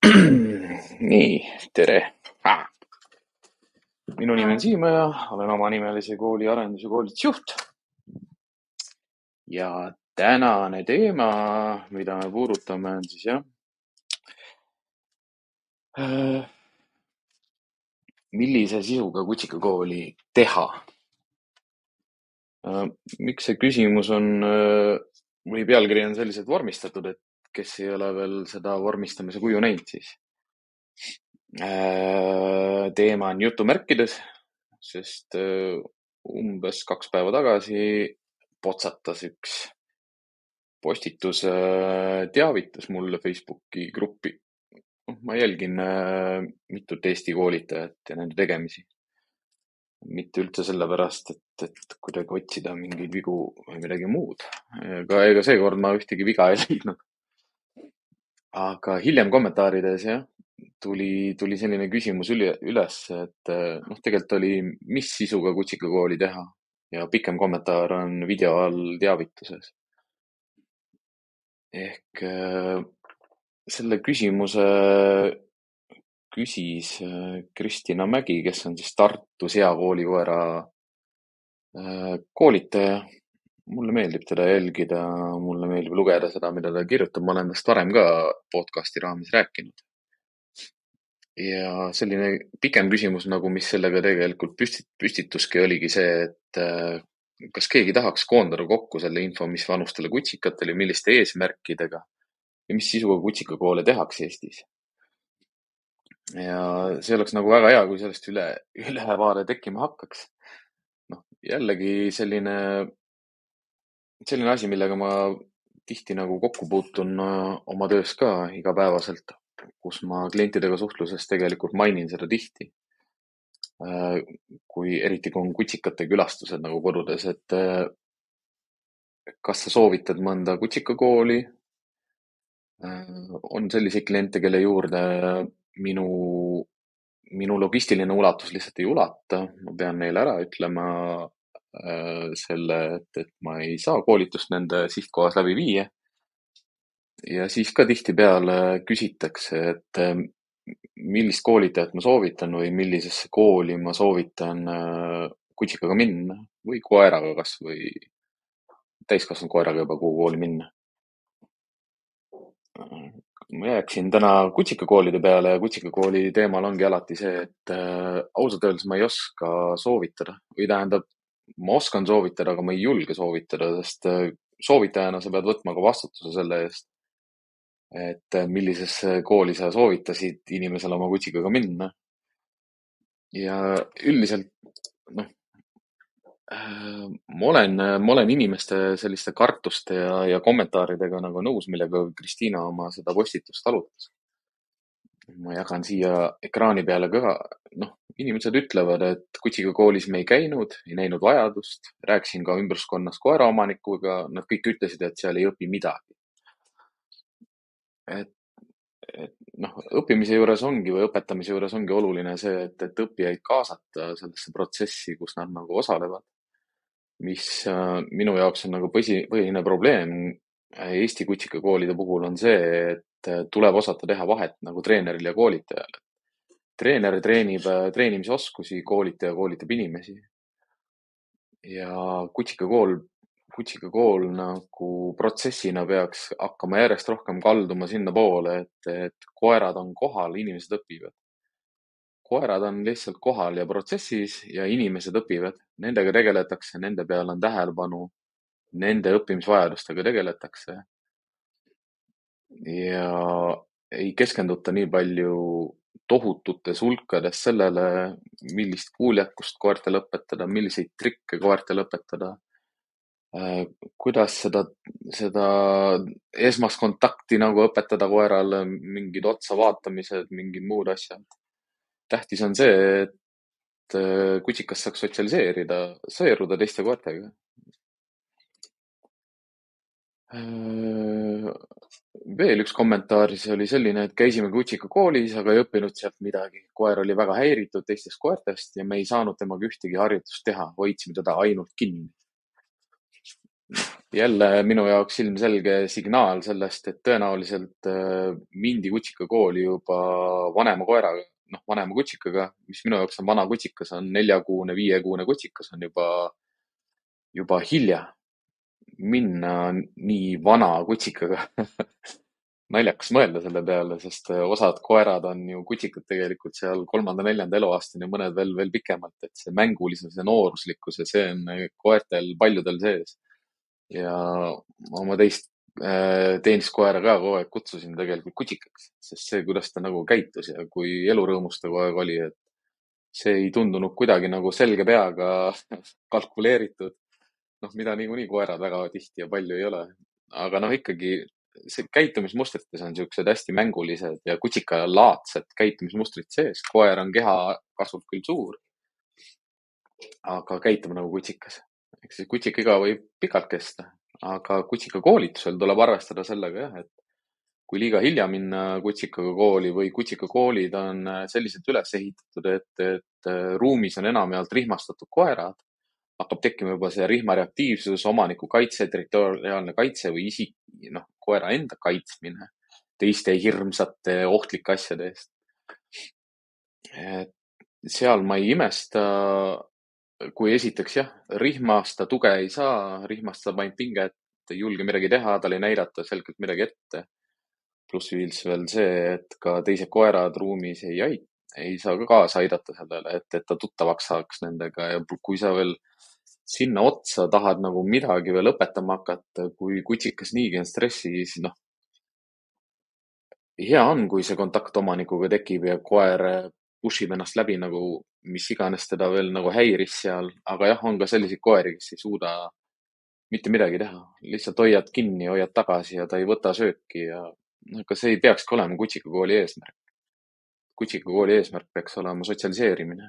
Nii, tere! Minu nimi on Siim ja olen oma nimelise kooli arendus- ja koolitusjuht. Ja tänane teema, mida me puudutame, on siis millise sisuga kutsikakooli teha. Miks see küsimus on, või pealkiri on selliselt vormistatud, et kes ei ole veel seda vormistamise kuju näinud, siis teema on jutumärkides, sest umbes 2 päeva tagasi potsatas üks postitus, teavitas mulle Facebooki gruppi. Ma jälgin mitut Eesti koolitajat ja nende tegemisi. Mitte üldse sellepärast, et kuidagi otsida mingeid vigu või midagi muud. Ega seekord ma ühtegi viga ei leidnud. Aga hiljem kommentaarides tuli selline küsimus üles, et tegelikult oli, mis sisuga kutsikakooli teha, ja pikem kommentaar on video all teavituses. Ehk selle küsimuse küsis Kristina Mägi, kes on siis Tartu seakoolikoera koolitaja. Mulle meeldib teda jälgida, mulle meeldib lugeda seda, mida ta kirjutab. Ma olen tast varem ka podcasti raamis rääkinud. Ja selline pikem küsimus, mis sellega tegelikult püstituski, oligi see, et kas keegi tahaks koondada kokku selle info, mis vanustele kutsikatele, milliste eesmärkidega ja mis sisuga kutsikakoole tehakse Eestis. Ja see oleks väga hea, kui sellest ülevaade tekkima hakkaks. Jällegi selline asi, millega ma tihti kokku puutun oma töös ka igapäevaselt, kus ma klientidega suhtluses tegelikult mainin seda tihti. Eriti kui on kutsikate külastused kodudes, et kas sa soovitad mõnda kutsikakooli? On selliseid kliente, kelle juurde minu logistiline ulatus lihtsalt ei ulata. Ma pean neile ära ütlema selle, et ma ei saa koolitust nende sihtkohas läbi viia. Ja siis ka tihtipeale küsitakse, et millist koolitajat ma soovitan või millisesse kooli ma soovitan kutsikaga minna või koeraga kas või täiskasvanud koeraga juba kuhu kooli minna. Ma jääksin täna kutsikakoolide peale ja kutsikakooli teemal ongi alati see, et ausalt öeldes ma ei oska soovitada. Või tähendab, ma oskan soovitada, aga ma ei julge soovitada, sest soovitajana sa pead võtma ka vastutuse selle eest, et millisesse kooli sa soovitasid inimesele oma kutsikaga minna. Ja üldiselt, ma olen inimeste selliste kartuste ja kommentaaridega nõus, millega Kristina oma seda postitust alutas. Ma jagan siia ekraani peale ka, inimesed ütlevad, et kutsikakoolis me ei käinud, ei näinud vajadust, rääkisin ka ümbruskonnas koeraomanikuga, nad kõik ütlesid, et seal ei õpi midagi. Õppimise juures ongi või õpetamise juures ongi oluline see, et õppijaid kaasata sellesse protsessi, kus nad osalevad. Mis minu jaoks on põhiline probleem Eesti kutsikakoolide puhul on see, et tuleb osata teha vahet treeneril ja koolitajal. Treener treenib treenimisoskusi, koolitaja koolitab inimesi. Ja kutsikakool protsessina peaks hakkama järjest rohkem kalduma sinna poole, et koerad on kohal, inimesed õpivad. Koerad on lihtsalt kohal ja protsessis ja inimesed õpivad. Nendega tegeletakse, nende peal on tähelepanu, nende õppimisvajadustega tegeletakse. Ja ei keskenduta nii palju tohututes hulkades sellele, millist kuuljakust koertele õpetada, milliseid trikke koertele õpetada, kuidas seda esmast kontakti õpetada koerale, mingid otsa vaatamised, mingid muud asjad. Tähtis on see, et kutsikas saaks sotsialiseerida, sõeruda teiste koertega. Veel üks kommentaar oli selline, et käisime kutsikakoolis, aga ei õppinud sealt midagi. Koer oli väga häiritud teistest koertest ja me ei saanud temaga ühtegi harjutust teha, hoidsime teda ainult kinni. jälle minu jaoks ilmselge signaal sellest, et tõenäoliselt mindi kutsikakooli juba vanema koeraga, noh, vanema kutsikaga, mis minu jaoks on vana kutsikas, on 4-kuune, 5-kuune kutsikas on juba hilja minna nii vana kutsikaga. Naljakas mõelda selle peale, sest osad koerad on ju kutsikad tegelikult seal 3., 4. eluaastani, mõned veel pikemalt, et see mängulisus ja nooruslikkus ja see on koertel paljudel sees. Ja oma teist teeniskoera ka kogu aeg kutsusin tegelikult kutsikaks, sest see, kuidas ta nagu käitus ja kui elurõõmus ta kogu aeg oli, et see ei tundunud kuidagi nagu selge peaga kalkuleeritud. Noh, mida niikuinii koerad väga tihti ja palju ei ole. Aga noh, ikkagi see käitumismustrites on siuksed hästi mängulised ja kutsikalaadsed käitumismustrid sees. Koer on keha kasvult küll suur, aga käitub nagu kutsikas. Ehk siis kutsika võib pikalt kesta, aga kutsika koolitusel tuleb arvestada sellega jah, et kui liiga hilja minna kutsikaga kooli või kutsikakoolid on selliselt üles ehitatud, et ruumis on enamjaolt rihmastatud koerad, hakkab tekkima juba see rihmareaktiivsus, omaniku kaitse, territoriaalne kaitse või koera enda kaitsmine teiste hirmsate ohtlike asjade eest. Seal ma ei imesta, kui esiteks jah, rihmast ta tuge ei saa, rihmast saab ainult pinget, ei julge midagi teha, tal ei näidata selgelt midagi ette. Pluss veel see, et ka teised koerad ruumis ei saa ka kaasa aidata sellele, et ta tuttavaks saaks nendega ja kui sa veel sinna otsa tahad nagu midagi veel õpetama hakata, kui kutsikas niigi on stressis, noh, hea on, kui see kontakt omanikuga tekib ja koer pushib ennast läbi nagu, mis iganes teda veel nagu häiris seal, aga jah, on ka selliseid koeri, kes ei suuda mitte midagi teha. Lihtsalt hoiad kinni, hoiad tagasi ja ta ei võta sööki ja aga see ei peakski olema kutsikakooli eesmärk. Kutsikakooli eesmärk peaks olema sotsialiseerimine.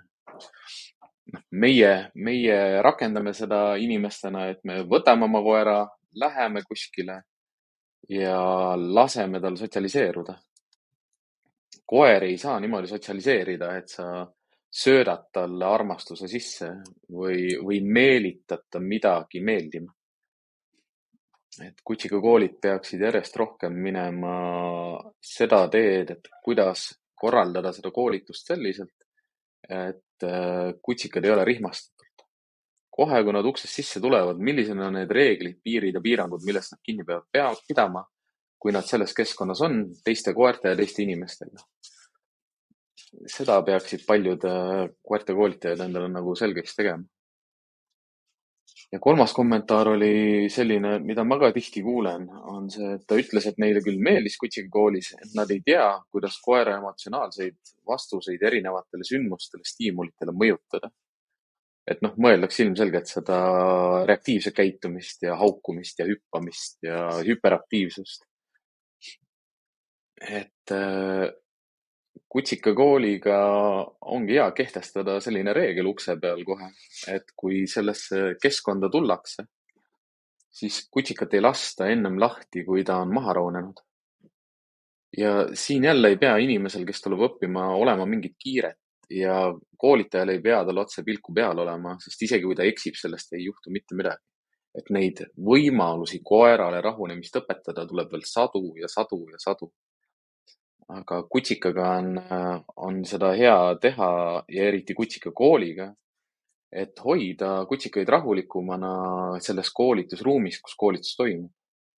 Meie rakendame seda inimestena, et me võtame oma koera, läheme kuskile ja laseme tal sotsialiseeruda. Koer ei saa niimoodi sotsialiseerida, et sa söödad talle armastuse sisse või meelitad ta midagi meeldima. Et kutsikakoolid peaksid järjest rohkem minema seda teed, et kuidas korraldada seda koolitust selliselt, et kutsikad ei ole rihmastatud. Kohe, kui nad uksest sisse tulevad, millised on need reeglid, piirid ja piirangud, millest nad kinni peavad pidama, kui nad selles keskkonnas on, teiste koerte ja teiste inimestega. Seda peaksid paljud koerte koolitajad endale nagu selgeks tegema. Ja kolmas kommentaar oli selline, mida ma ka tihti kuulen, on see, et ta ütles, et neile küll meeldis kutsikakoolis, et nad ei tea, kuidas koera emotsionaalseid vastuseid erinevatele sündmustele, stiimulitele mõjutada. Et noh, mõeldakse ilmselgelt seda reaktiivset käitumist ja haukumist ja hüppamist ja hüperaktiivsust. Et kutsikakooliga ongi hea kehtestada selline reegel ukse peal kohe, et kui sellesse keskkonda tullakse, siis kutsikat ei lasta ennem lahti, kui ta on maha rahunenud. Ja siin jälle ei pea inimesel, kes tuleb õppima, olema mingit kiiret ja koolitajal ei pea tal otse pilku peal olema, sest isegi kui ta eksib, sellest ei juhtu mitte midagi. Et neid võimalusi koerale rahunemist õpetada tuleb veel sadu ja sadu ja sadu. Aga kutsikaga on seda hea teha ja eriti kutsikakooliga, et hoida kutsikaid rahulikumana selles koolitusruumis, kus koolitus toimub.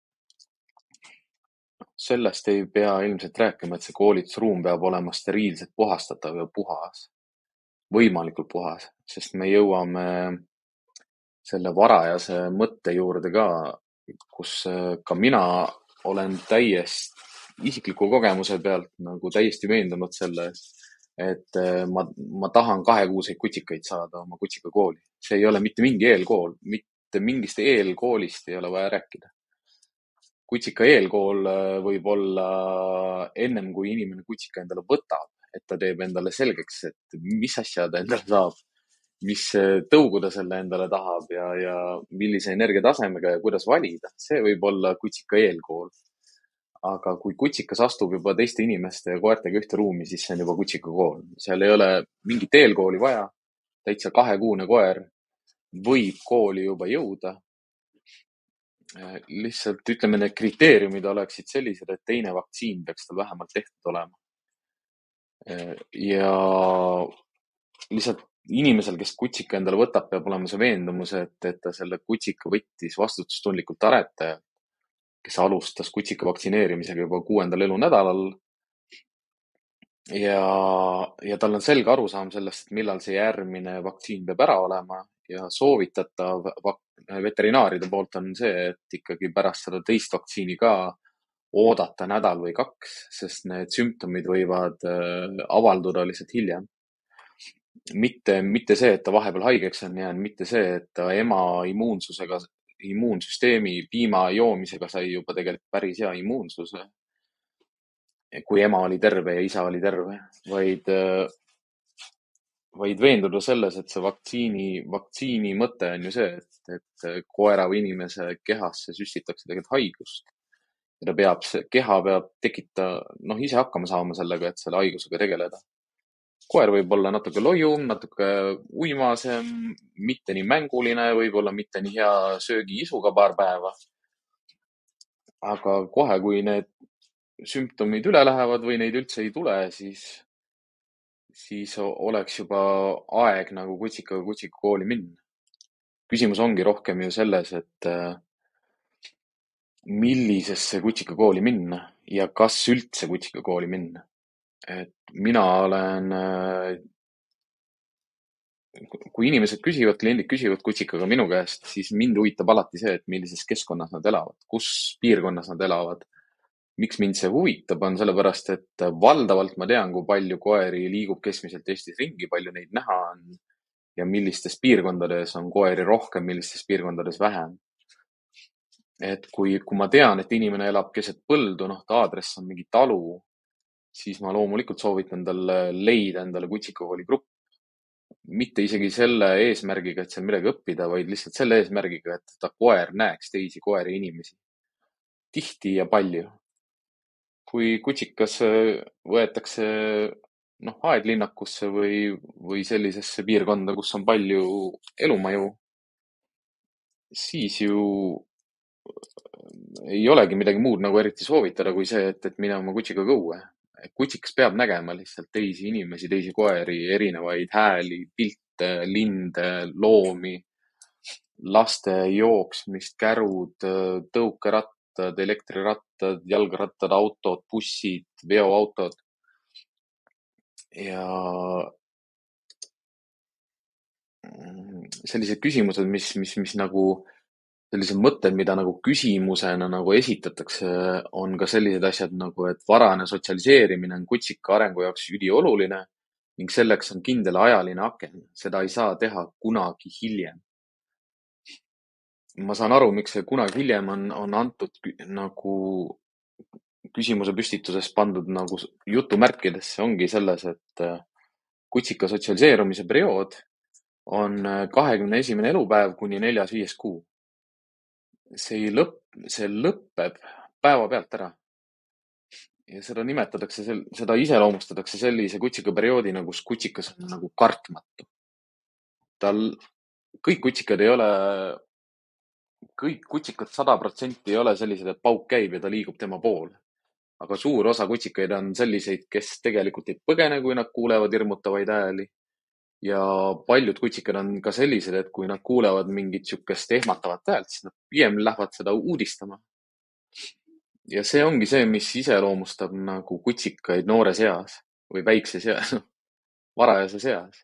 Sellest ei pea ilmselt rääkima, et see koolitusruum peab olema steriilselt puhastatav ja puhas, võimalikult puhas, sest me jõuame selle varajase mõtte juurde ka, kus ka mina olen isikliku kogemuse pealt nagu täiesti veendunud selles, et ma tahan 2-kuuseid kutsikaid saada oma kutsikakooli. See ei ole mitte mingi eelkool, mitte mingist eelkoolist ei ole vaja rääkida. Kutsika eelkool võib olla ennem, kui inimene kutsika endale võtab, et ta teeb endale selgeks, et mis asja ta endale saab, mis tõugu ta selle endale tahab ja millise energiatasemega ja kuidas valida. See võib olla kutsika eelkool. Aga kui kutsikas astub juba teiste inimeste ja koertega ühte ruumi, siis see on juba kutsikakool. Seal ei ole mingit eelkooli vaja. Täitsa 2-kuune koer võib kooli juba jõuda. Lihtsalt ütleme, need kriteeriumid oleksid sellised, et teine vaktsiin peaks tal vähemalt tehtud olema. Ja lihtsalt inimesel, kes kutsika endale võtab, peab olema see veendumus, et ta selle kutsika võttis vastutustundlikult aretajalt, kes alustas kutsika vaktsineerimisega juba 6. elunädalal. Ja tal on selge arusaam sellest, et millal see järgmine vaktsiin peab ära olema ja soovitatav veterinaaride poolt on see, et ikkagi pärast seda teist vaktsiini ka oodata nädal või 2, sest need sümptomid võivad avalduda lihtsalt hiljem. Mitte see, et ta vahepeal haigeks on jäänud, mitte see, et ta ema immuunsüsteemi piima joomisega sai juba tegelikult päris hea immuunsuse, kui ema oli terve ja isa oli terve, vaid veenduda selles, et see vaktsiini mõte on ju see, et koera või inimese kehasse süstitakse tegelikult haigust. Ja keha peab ise hakkama saama sellega, et selle haigusega tegeleda. Koer võib olla natuke lojum, natuke uimasem, mitte nii mänguline, võib-olla mitte nii hea söögiisuga paar päeva. Aga kohe, kui need sümptomid üle lähevad või neid üldse ei tule, siis oleks juba aeg nagu kutsikaga kooli minna. Küsimus ongi rohkem ju selles, et millisesse kutsikakooli minna ja kas üldse kutsikakooli minna. Et mina olen, kui inimesed küsivad, kliendid küsivad kutsikaga minu käest, siis mind huvitab alati see, et millises keskkonnas nad elavad, kus piirkonnas nad elavad. Miks mind see huvitab, on sellepärast, et valdavalt ma tean, kui palju koeri liigub keskmiselt Eestis ringi, palju neid näha on ja millistes piirkondades on koeri rohkem, millistes piirkondades vähem. Et kui ma tean, et inimene elab keset põldu, ta aadress on mingi talu, siis ma loomulikult soovitan talle leida endale kutsikakooli grupp. Mitte isegi selle eesmärgiga, et seal midagi õppida, vaid lihtsalt selle eesmärgiga, et ta koer näeks teisi koeri ja inimesi. Tihti ja palju. Kui kutsikas võetakse aedlinnakusse või sellisesse piirkonda, kus on palju elumaju, siis ju ei olegi midagi muud nagu eriti soovitada kui see, et mine oma kutsikaga õue. Kutsikas peab nägema lihtsalt teisi inimesi, teisi koeri, erinevaid hääli, pilte, linde, loomi, laste jooksmist, kärud, tõukerattad, elektrirattad, jalgrattad, autod, bussid, veoautod. Ja sellised küsimused, mis nagu sellised mõtted, mida nagu küsimusena nagu esitatakse, on ka sellised asjad nagu, et varane sotsialiseerimine on kutsika arengu jaoks ülioluline ning selleks on kindel ajaline aken. Seda ei saa teha kunagi hiljem. Ma saan aru, miks see kunagi hiljem on antud nagu küsimuse püstituses pandud nagu jutumärkidesse, ongi selles, et kutsika sotsialiseerumise periood on 21. elupäev kuni 4.–5. kuu. See lõpeb päevapealt ära. Ja seda iseloomustatakse sellise kutsika perioodina, kus kutsikas on nagu kartmatu. Kõik kutsikad 100% ei ole sellised, et pauk käib ja ta liigub tema poole. Aga suur osa kutsikaid on selliseid, kes tegelikult ei põgene, kui nad kuulevad hirmutavaid hääli. Ja paljud kutsikad on ka sellised, et kui nad kuulevad mingit sükest ehmatavat häält, siis nad pigem lähevad seda uudistama. Ja see ongi see, mis iseloomustab nagu kutsikaid noores eas või väikses eas, varajases eas.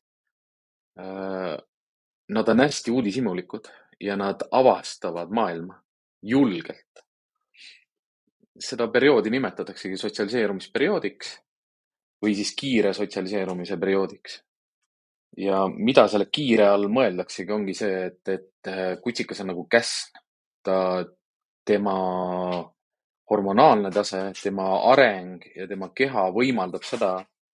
Nad on hästi uudishimulikud ja nad avastavad maailma julgelt. Seda perioodi nimetataksegi sotsialiseerumisperioodiks või siis kiire sotsialiseerumise perioodiks. Ja mida selle kiire all mõeldaksegi, ongi see, et kutsikas on nagu käsn. Tema hormonaalne tase, tema areng ja tema keha võimaldab seda,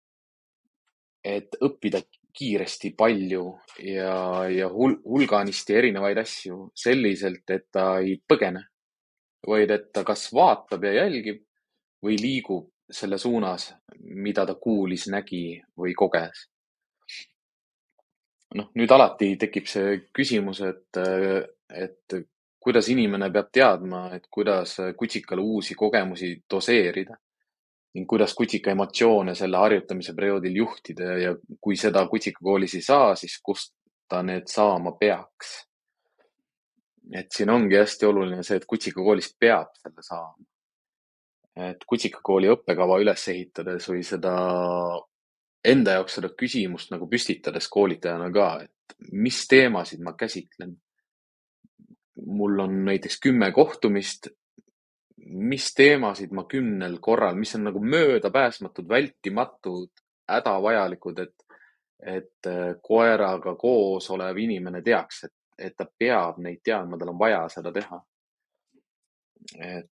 et õppida kiiresti palju ja hulganisti erinevaid asju selliselt, et ta ei põgene, vaid et ta kas vaatab ja jälgib või liigub selle suunas, mida ta kuulis, nägi või koges. Nüüd alati tekib see küsimus, et kuidas inimene peab teadma, et kuidas kutsikale uusi kogemusi doseerida ning kuidas kutsika emotsioone selle harjutamise perioodil juhtida ja kui seda kutsikakoolis ei saa, siis kust ta need saama peaks. Et siin ongi hästi oluline see, et kutsikakoolis peab selle saama. Et kutsikakooli õppekava üles ehitades või seda enda jaoks seda küsimust nagu püstitades koolitajana ka, et mis teemasid ma käsitlen. Mul on näiteks 10 kohtumist, mis teemasid ma 10 korral, mis on nagu möödapääsmatud, vältimatud, hädavajalikud, et koeraga koos olev inimene teaks, et ta peab neid teadma, tal on vaja seda teha. Et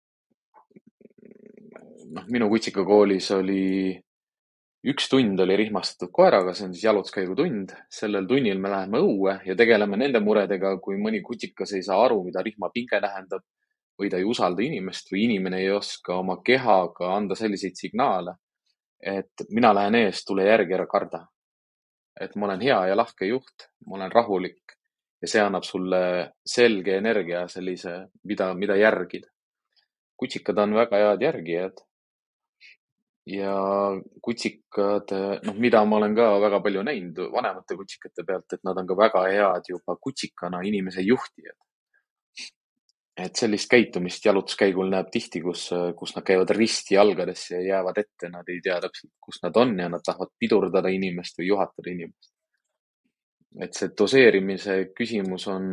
minu kutsikakoolis oli üks tund oli rihmastatud koeraga, see on siis jalutuskäigutund. Sellel tunnil me läheme õue ja tegeleme nende muredega, kui mõni kutsikas ei saa aru, mida rihmapinge tähendab või ta ei usalda inimest või inimene ei oska oma kehaga anda selliseid signaale, et mina lähen ees, tule järgi, ära karda. Et ma olen hea ja lahke juht, ma olen rahulik ja see annab sulle selge energia sellise, mida järgida. Kutsikad on väga head järgijad. Ja kutsikad, mida ma olen ka väga palju näinud vanemate kutsikate pealt, et nad on ka väga head juba kutsikana inimese juhtijad. Et sellist käitumist jalutuskäigul näeb tihti, kus nad käivad risti jalgadesse ja jäävad ette, nad ei tea täpselt, kus nad on ja nad tahavad pidurdada inimest või juhatada inimest. Et see doseerimise küsimus on,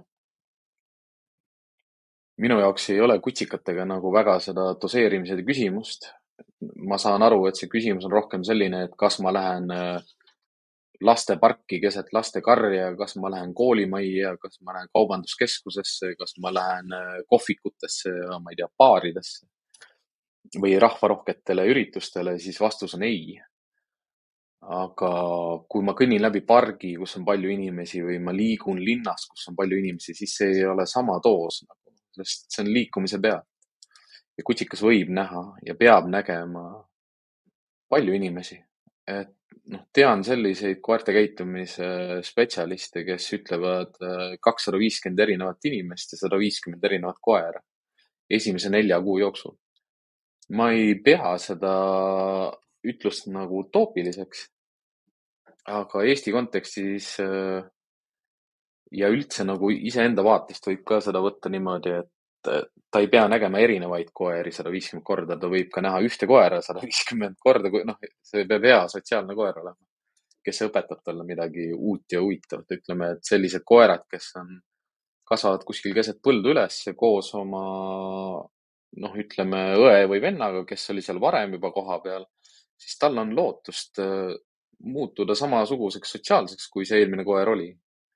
minu jaoks ei ole kutsikatega nagu väga seda doseerimise küsimust. Ma saan aru, et see küsimus on rohkem selline, et kas ma lähen lasteparki keset lastekarja, kas ma lähen koolimajja, kas ma lähen kaubanduskeskusesse, kas ma lähen kohvikutesse ja ma ei tea, baaridesse või rahvarohketele üritustele, siis vastus on ei. Aga kui ma kõnnin läbi pargi, kus on palju inimesi või ma liigun linnas, kus on palju inimesi, siis see ei ole sama doos, sest see on liikumise pealt. Ja kutsikas võib näha ja peab nägema palju inimesi. Et tean selliseid koerte käitumise spetsialiste, kes ütlevad 250 erinevat inimest ja 150 erinevat koera esimese 4 kuu jooksul. Ma ei pea seda ütlust nagu utoopiliseks, aga Eesti kontekstis ja üldse nagu iseenda vaatest võib ka seda võtta niimoodi, et ta ei pea nägema erinevaid koeri 150 korda, ta võib ka näha ühte koera 150 korda, see peab hea sotsiaalne koer olema, kes õpetab talle midagi uut ja huvitavat. Ütleme, et sellised koerad, kes kasvavad kuskil keset põldu üles koos oma, ütleme, õe või vennaga, kes oli seal varem juba koha peal, siis tal on lootust muutuda samasuguseks sotsiaalseks, kui see eelmine koer oli.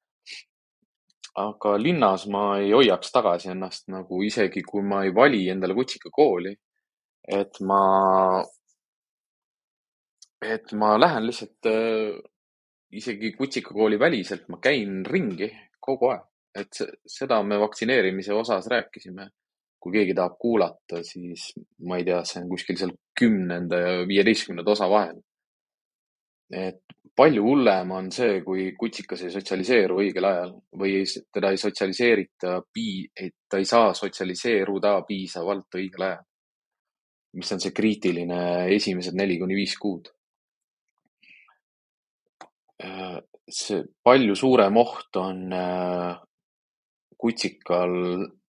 Aga linnas ma ei hoiaks tagasi ennast nagu isegi, kui ma ei vali endale kutsikakooli, et ma lähen lihtsalt isegi kutsikakooli väliselt, ma käin ringi kogu aeg. Et seda me vaktsineerimise osas rääkisime. Kui keegi tahab kuulata, siis ma ei tea, see on kuskil seal 10. ja 15. osa vahel. Et palju hullem on see, kui kutsikas ei sotsialiseeru õigel ajal või teda ei sotsialiseerita, et ta ei saa sotsialiseeruda piisavalt õigel ajal, mis on see kriitiline esimesed 4-5 kuud. See palju suurem oht on kutsikal,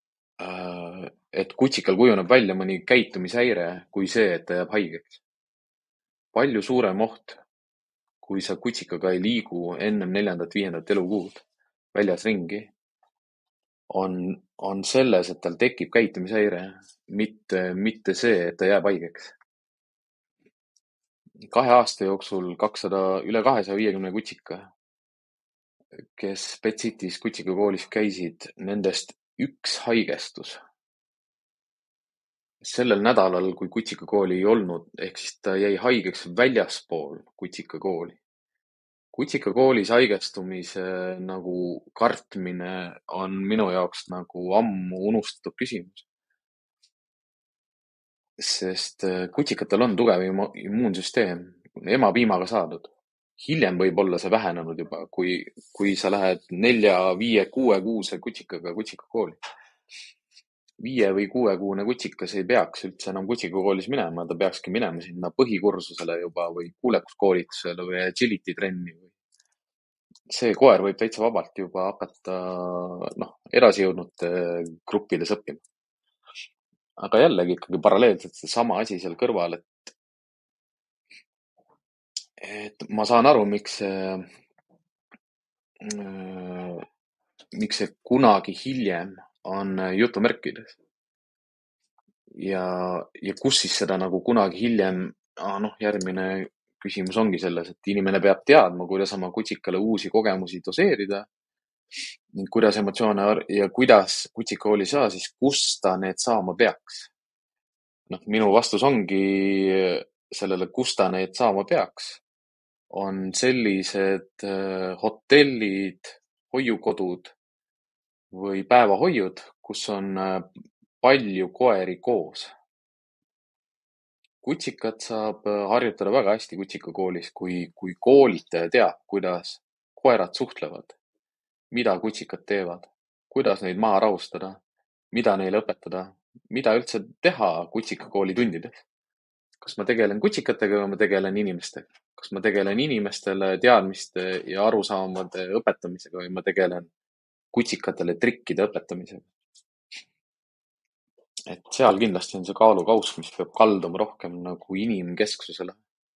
et kutsikal kujuneb välja mõni käitumishäire kui see, et ta jääb haigeks. Palju suurem oht, kui sa kutsikaga ei liigu ennem 4.-5. elukuud väljas ringi, on selles, et tal tekib käitumishäire, mitte see, et ta jääb haigeks. 2 aasta jooksul üle 250 kutsika, kes Pet-Cities kutsikakoolis käisid, nendest 1 haigestus. Sellel nädalal, kui kutsikakooli ei olnud, ehk siis ta jäi haigeks väljaspool kutsikakooli. Kutsikakoolis haigestumise nagu kartmine on minu jaoks nagu ammu unustatud küsimus. Sest kutsikatel on tugev immuunsüsteem, emapiimaga saadud. Hiljem võib olla see vähenenud juba, kui sa lähed 4, 5, 6 kuuse kutsikaga kutsikakooli. 5 või 6-kuune kutsikas ei peaks üldse enam kutsikakoolis minema, ta peakski minema sinna põhikursusele juba või kuulekuskoolitusele või agility trenni. See koer võib täitsa vabalt juba hakata edasijõudnute gruppides õppima. Aga jällegi ikkagi paralleelselt seesama asi seal kõrval, et ma saan aru, miks see kunagi hiljem on jutumärkides. Ja kus siis seda nagu kunagi hiljem, järgmine küsimus ongi selles, et inimene peab teadma, kuidas oma kutsikale uusi kogemusi doseerida ning kuidas emotsioone ja kuidas kutsikakooli saa, siis kus ta need saama peaks. Minu vastus ongi sellele, kus ta need saama peaks, on sellised hotellid, hoiukodud või päevahoiud, kus on palju koeri koos. Kutsikat saab harjutada väga hästi kutsikakoolis, kui koolitaja teab, kuidas koerad suhtlevad, mida kutsikad teevad, kuidas neid maha rahustada, mida neile õpetada, mida üldse teha kutsikakooli tundides. Kas ma tegelen kutsikatega või ma tegelen inimestega? Kas ma tegelen inimestele teadmiste ja arusaamade õpetamisega või ma tegelen kutsikatele trikkide õpetamisega? Et seal kindlasti on see kaalukauss, mis peab kalduma rohkem nagu inimkesksusele.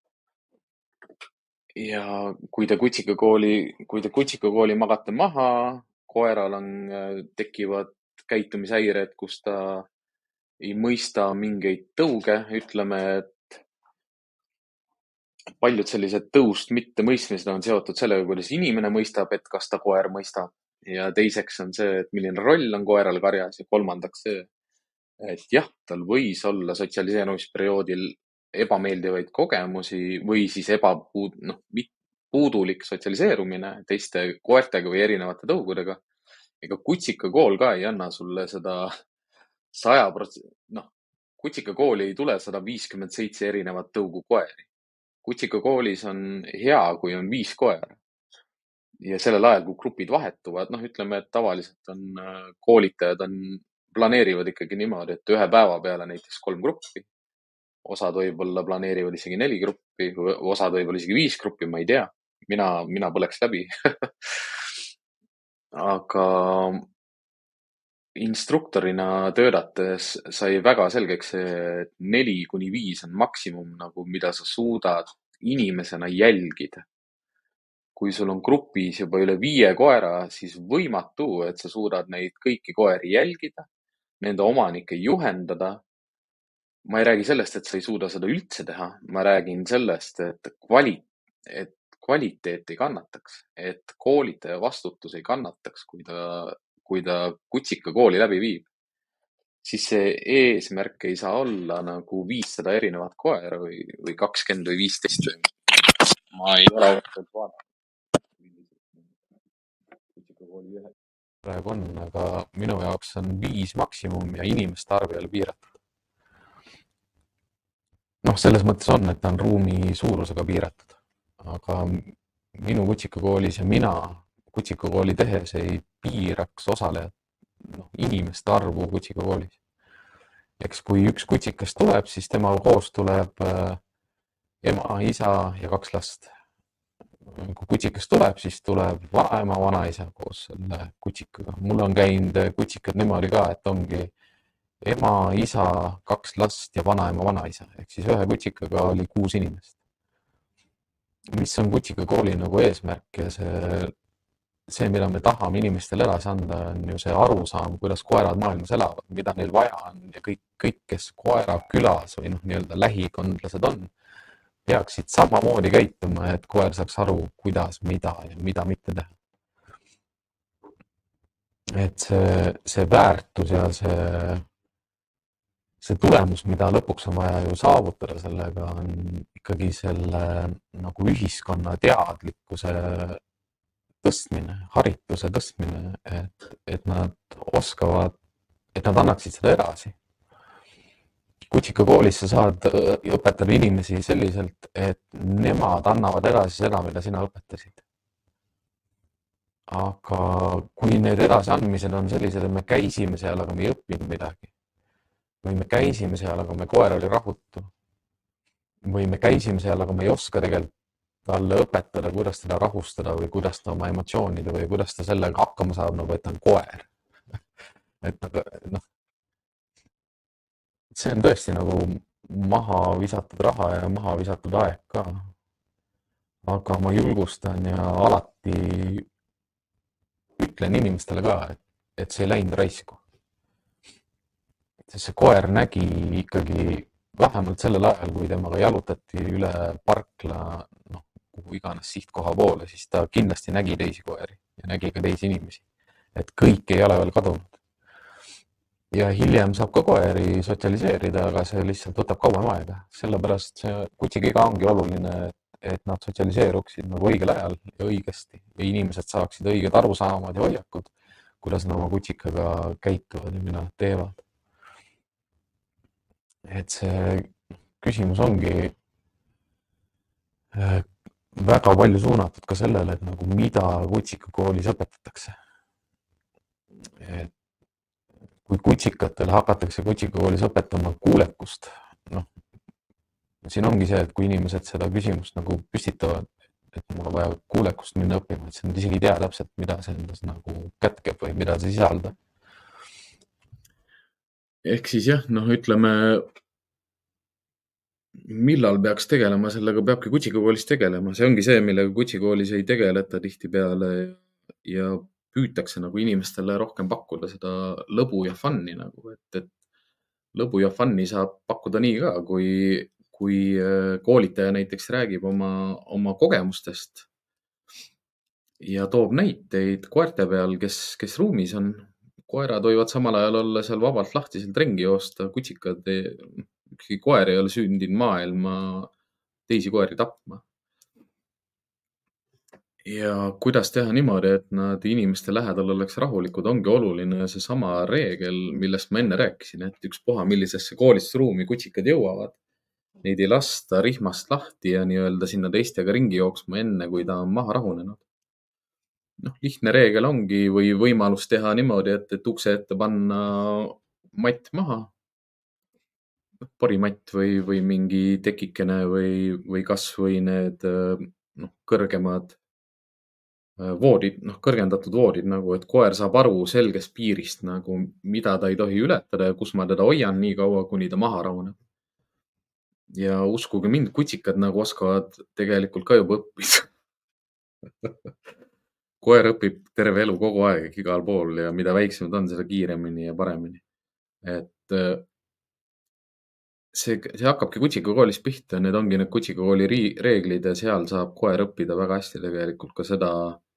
Ja kui te kutsikakooli magate maha, koeral tekivad käitumishäired, kus ta ei mõista mingeid tõuge, ütleme, et paljud sellised tõust mitte mõistmised on seotud sellega, kuidas inimene mõistab, et kas ta koer mõistab. Ja teiseks on see, et milline roll on koeral karjas ja kolmandaks see, et jah, tal võis olla sotsialiseerumisperioodil ebameeldivaid kogemusi või siis puudulik sotsialiseerumine teiste koertega või erinevate tõugudega. Ega kutsikakool ka ei anna sulle seda 100%, kutsikakooli ei tule 157 erinevat tõugu koeri. Kutsikakoolis on hea, kui on 5 koera. Ja sellel ajal, kui grupid vahetuvad, ütleme, et tavaliselt koolitajad planeerivad ikkagi niimoodi, et ühe päeva peale näiteks 3 gruppi. Osad võib-olla planeerivad isegi 4 gruppi, osad võib-olla isegi 5 gruppi, ma ei tea. Mina põleks läbi. Aga instruktorina töödates sai väga selgeks see, et 4-5 on maksimum, mida sa suudad inimesena jälgida. Kui sul on grupis juba üle 5 koera, siis võimatu, et sa suudad neid kõiki koeri jälgida, nende omanikke juhendada. Ma ei räägi sellest, et sa ei suuda seda üldse teha. Ma räägin sellest, et kvaliteet ei kannataks, et koolitaja vastutus ei kannataks, kui ta kutsikakooli läbi viib. Siis see eesmärk ei saa olla nagu 500 erinevat koera või 20 või 15. Ma ei ole vaadanud. Praegu on, aga minu jaoks on 5 maksimum ja inimeste arv ei ole piiratud. Selles mõttes on, et ta on ruumi suurusega piiratud, aga minu kutsikakoolis ja mina kutsikakooli tehes ei piiraks osalejad inimeste arvu kutsikakoolis. Eks kui üks kutsikas tuleb, siis tema koos tuleb ema, isa ja 2 last. Kui kutsikas tuleb, siis tuleb vanaema, vanaisa koos selle kutsikaga. Mul on käinud kutsikad niimoodi ka, et ongi ema, isa, 2 last ja vanaema, vanaisa. Ehk siis ühe kutsikaga oli 6 inimest. Mis on kutsikakooli eesmärk ja see, mida me tahame inimestele edasi anda, on ju see arusaam, kuidas koerad maailmas elavad, mida neil vaja on ja kõik kes koera külas või nii-öelda lähikondlased on, peaksid samamoodi käituma, et koer saaks aru, kuidas, mida ja mida mitte teha. Et see väärtus ja see tulemus, mida lõpuks on vaja ju saavutada sellega, on ikkagi selle ühiskonna teadlikkuse tõstmine, harituse tõstmine, et nad oskavad, et nad annaksid seda edasi. Kutsikakoolis sa saad õpetada inimesi selliselt, et nemad annavad edasi seda, mida sina õpetasid. aga kui need edasiandmised on sellised, et me käisime seal, aga me ei õppinud midagi või me käisime seal, aga me koer oli rahutu või me käisime seal, aga me ei oska tegelikult talle õpetada, kuidas teda rahustada või kuidas ta oma emotsioonide või kuidas ta sellega hakkama saab, nagu et ta on koer. Et aga noh, see on tõesti nagu maha visatud raha ja maha visatud aeg ka. Aga ma julgustan ja alati ütlen inimestele ka, et see ei läinud raisku. Sest see koer nägi ikkagi vähemalt sellel ajal, kui temaga jalutati üle parkla, noh, kuhu iganes sihtkoha poole, siis ta kindlasti nägi teisi koeri ja nägi ka teisi inimesi. Et kõik ei ole veel kadunud. Ja hiljem saab ka koeri sotsialiseerida, aga see lihtsalt võtab kauem aega. Sellepärast see kutšikiga ongi oluline, et nad sotsialiseeruksid nagu õigel ajal ja õigesti ja inimesed saaksid õiged arusaamad ja hoiakud, kuidas nad oma kutsikaga käituvad ja mida nad teevad. Et see küsimus ongi väga palju suunatud ka sellele, et nagu mida kutsikakoolis õpetatakse. Et kui kutsikatele hakatakse kutsikakoolis õpetama kuulekust, noh, siin ongi see, et kui inimesed seda küsimust nagu püstitavad, et mul on vaja kuulekust minna õppima, et nad isegi ei tea täpselt, mida see endas nagu kätkeb või mida see sisaldab. Ehk siis jah, noh, ütleme, millal peaks tegelema, sellega peabki kutsikakoolis tegelema. See ongi see, millega kutsikoolis ei tegeleta tihtipeale ja püütakse nagu inimestele rohkem pakkuda seda lõbu ja fun'i nagu, et lõbu ja fun'i saab pakkuda nii ka, kui koolitaja näiteks räägib oma kogemustest ja toob näiteid koerte peal, kes ruumis on. Koerad võivad samal ajal olla seal vabalt lahtiselt ringi joosta, kutsikad, ükski koer ei ole sündinud maailma teisi koeri tapma. Ja kuidas teha niimoodi, et nad inimeste lähedal oleks rahulikud, ongi oluline seesama reegel, millest ma enne rääkisin, et ükspuha, millisesse koolitusruumi kutsikad jõuavad, neid ei lasta rihmast lahti ja nii-öelda sinna teistega ringi jooksma enne, kui ta on maha rahunenud. Noh, lihtne reegel ongi või võimalus teha niimoodi, et ukse ette panna matt maha, porimatt või mingi tekikene või kasvõi need kõrgemad voodid, kõrgendatud voodid nagu, et koer saab aru selgest piirist nagu, mida ta ei tohi ületada ja kus ma teda hoian nii kaua, kuni ta maha rahuneb. Ja uskuge mind, kutsikad nagu oskavad tegelikult ka juba õppida. Koer õpib terve elu kogu aeg igal pool ja mida väiksemad on, seda kiiremini ja paremini. Et see hakkabki kutsikakoolis pihta, need ongi need kutsikakooli reeglid ja seal saab koer õppida väga hästi tegelikult ka seda,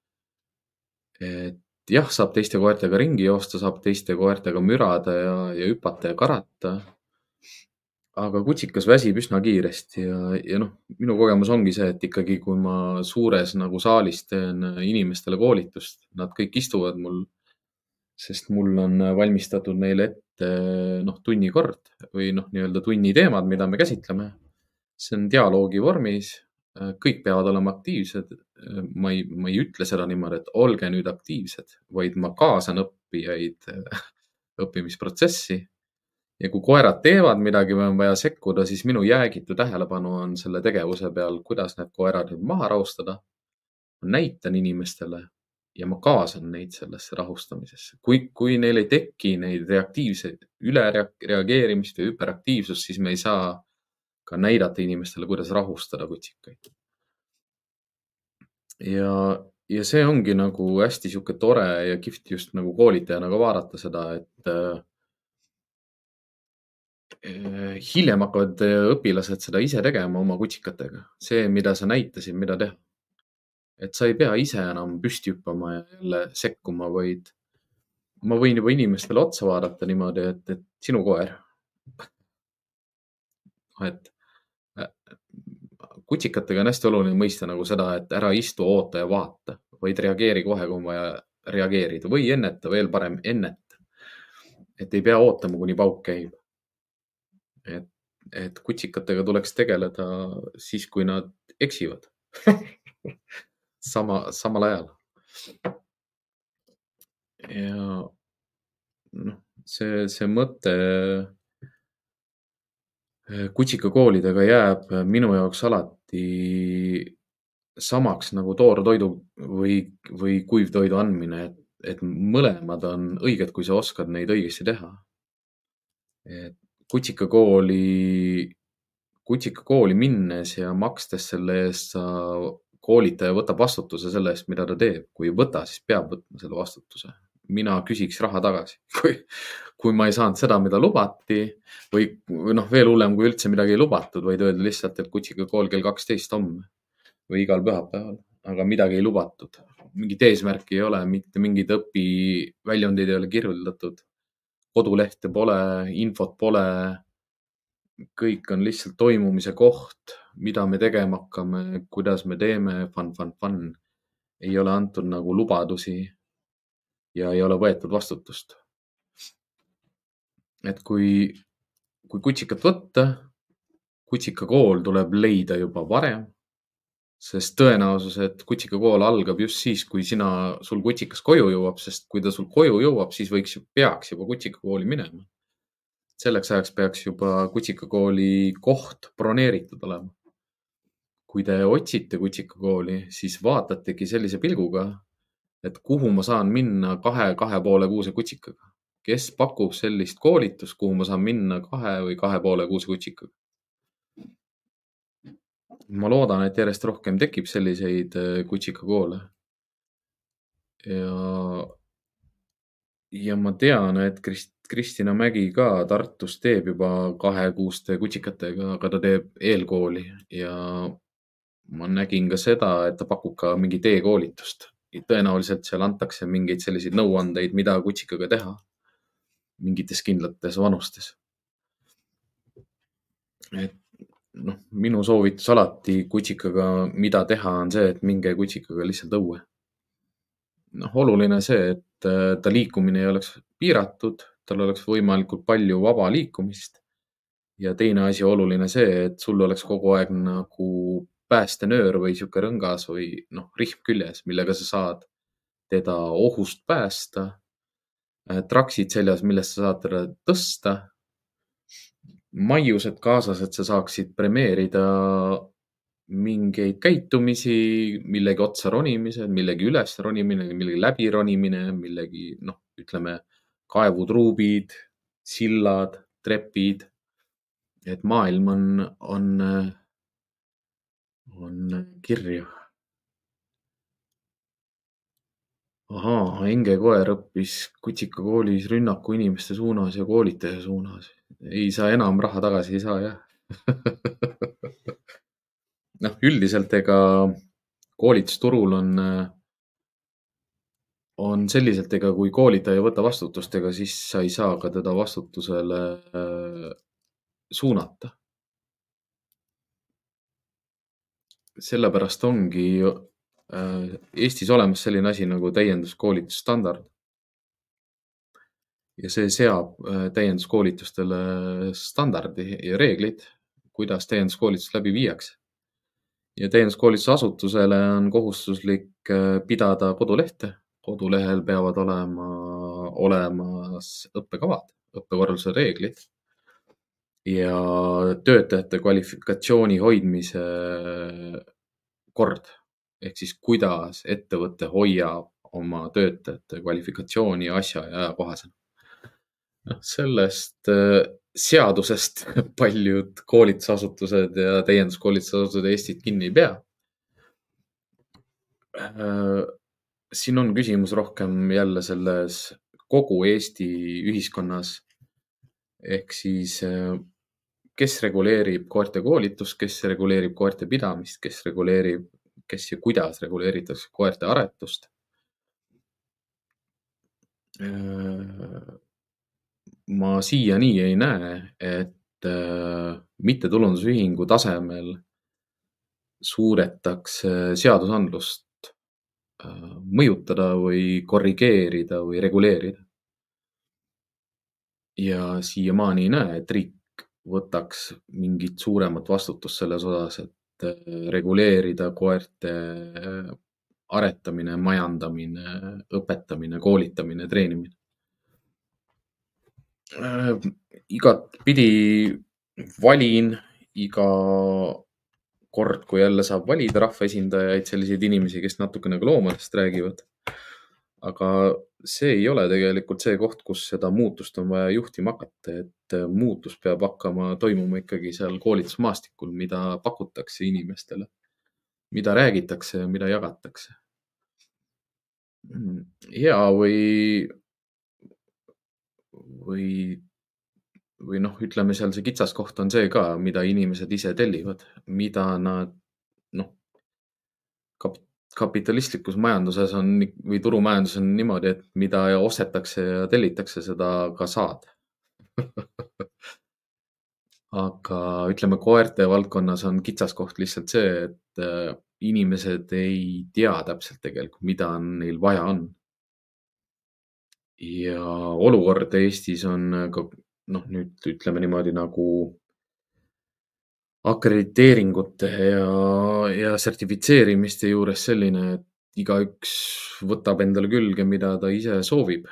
et jah, saab teiste koertega ringi joosta, saab teiste koertega mürada ja hüpata ja karata. Aga kutsikas väsib üsna kiiresti ja noh, minu kogemus ongi see, et ikkagi, kui ma suures nagu saalis teen inimestele koolitust, nad kõik istuvad mul, sest mul on valmistatud neile ette tunnikord või nii-öelda tunniteemad, mida me käsitleme. See on dialoogi vormis. Kõik peavad olema aktiivsed. Ma ei ütle seda niimoodi, et olge nüüd aktiivsed, vaid ma kaasan õppijaid õppimisprotsessi. Ja kui koerad teevad midagi või on vaja sekkuda, siis minu jäägitu tähelepanu on selle tegevuse peal, kuidas need koerad nüüd maha rahustada. Ma näitan inimestele ja ma kaasan neid sellesse rahustamisesse. Kui neil ei teki neid reaktiivseid ülereageerimist ja hüperaktiivsust, siis me ei saa ka näidata inimestele, kuidas rahustada kutsikaid. Ja see ongi nagu hästi sihuke tore ja kihvt just nagu koolitajana ka vaadata seda, et hiljem hakkavad õpilased seda ise tegema oma kutsikatega. See, mida sa näitasid, mida teha. Et sa ei pea ise enam püsti hüppama ja jälle sekkuma, vaid ma võin juba inimestele otsa vaadata niimoodi, et sinu koer. Et kutsikatega on hästi oluline mõista nagu seda, et ära istu, oota ja vaata, vaid reageeri kohe, kui on vaja reageerida või enneta, veel parem enneta. Et ei pea ootama, kuni pauk käib. Et kutsikatega tuleks tegeleda siis, kui nad eksivad. Samal ajal. ja noh, see mõte kutsikakoolidega jääb minu jaoks alati samaks nagu toortoidu või kuivtoidu andmine, et mõlemad on õiged, kui sa oskad neid õigesti teha. Et kutsikakooli, kutsikakooli minnes ja makstes selle eest sa koolitaja võtab vastutuse selle eest, mida ta teeb. Kui ei võta, siis peab võtma selle vastutuse. Mina küsiks raha tagasi. Kui ma ei saanud seda, mida lubati või noh, veel hullem, kui üldse midagi ei lubatud, vaid öelda lihtsalt, et kutsikakool kell 12 homme või igal pühapäeval, aga midagi ei lubatud. Mingit eesmärki ei ole, mitte mingid õpiväljundid ei ole kirjeldatud. Kodulehte pole, infot pole. Kõik on lihtsalt toimumise koht, mida me tegema hakkame, kuidas me teeme, fun. Ei ole antud nagu lubadusi ja ei ole võetud vastutust. Et kui kutsikat võtta, kutsikakool tuleb leida juba varem, sest tõenäosus, et kutsikakool algab just siis, kui sul kutsikas koju jõuab, sest kui ta sul koju jõuab, siis peaks juba kutsikakooli minema. Selleks ajaks peaks juba kutsikakooli koht broneeritud olema. Kui te otsite kutsikakooli, siis vaatategi sellise pilguga, et kuhu ma saan minna 2,5 kuuse kutsikaga. Kes pakub sellist koolitust, kuhu ma saan minna 2 või 2,5 kuuse kutsikaga. Ma loodan, et järjest rohkem tekib selliseid kutsikakoole. Ja ma tean, et Kristina Mägi ka Tartus teeb juba 2-kuuste kutsikatega, aga ta teeb eelkooli ja ma nägin ka seda, et ta pakub ka mingi teekoolitust. Tõenäoliselt seal antakse mingeid selliseid nõuandeid, mida kutsikaga teha mingites kindlates vanustes. Et noh, minu soovitus alati kutsikaga, mida teha, on see, et minge kutsikaga lihtsalt õue. Noh, oluline see, et ta liikumine ei oleks piiratud, tal oleks võimalikult palju vaba liikumist. Ja teine asi oluline see, et sul oleks kogu aeg nagu päästenöör või siuke rõngas või rihm küljes, millega sa saad teda ohust päästa. Traksid seljas, millest sa saad teda tõsta. Maiused kaasas, et sa saaksid premeerida mingeid käitumisi, millegi otsa ronimised, millegi üles ronimine, millegi läbi ronimine, millegi, ütleme, kaevutruubid, sillad, trepid. Et maailm on kirju. Ahaa, Enge koer õppis kutsikakoolis rünnaku inimeste suunas ja koolitaja suunas. Ei saa enam, raha tagasi ei saa, jah. Üldiselt ega koolitusturul on selliselt, ega kui koolitaja ei võta vastutust, ega siis sa ei saa ka teda vastutusele suunata. Sellepärast ongi Eestis olemas selline asi nagu täienduskoolitusstandard. Ja see seab täienduskoolitustele standardi ja reeglid, kuidas täienduskoolitust läbi viiakse. Ja täienduskoolitusasutusele on kohustuslik pidada kodulehte. Kodulehel peavad olema olemas õppekavad, õppekorralduse reeglid ja töötajate kvalifikatsiooni hoidmise kord. Ehk siis kuidas ettevõte hoiab oma töötajate kvalifikatsiooni asja ja ajakohasena. Sellest seadusest paljud koolitusasutused ja täienduskoolitusasutused Eestit kinni ei pea. Siin on küsimus rohkem jälle selles kogu Eesti ühiskonnas. Ehk siis, kes reguleerib koerte koolitust, kes reguleerib koerte pidamist, kes ja kuidas reguleeritakse koerte aretust. Ma siiani ei näe, et mittetulundusühingu tasemel suudetakse seadusandlust mõjutada või korrigeerida või reguleerida. Ja siiamaani ei näe, et riik võtaks mingit suuremat vastutust selles osas, et reguleerida koerte aretamine, majandamine, õpetamine, koolitamine, treenimine. Igatpidi valin iga kord, kui jälle saab valida rahvaesindajaid, selliseid inimesi, kes natukene ka loomadest räägivad. Aga see ei ole tegelikult see koht, kus seda muutust on vaja juhtima hakata, et muutus peab hakkama toimuma ikkagi seal koolitusmaastikul, mida pakutakse inimestele, mida räägitakse ja mida jagatakse. Hea või noh, ütleme seal see kitsaskoht on see ka, mida inimesed ise tellivad, mida nad noh, kapitalistlikus majanduses on või turumajanduses on niimoodi, et mida ostetakse ja tellitakse, seda ka saad. Aga ütleme, koerte valdkonnas on kitsaskoht lihtsalt see, et inimesed ei tea täpselt tegelikult, mida neil vaja on. Ja olukord Eestis on ka noh, nüüd ütleme niimoodi nagu akrediteeringute ja sertifitseerimiste juures selline, et igaüks võtab endale külge, mida ta ise soovib.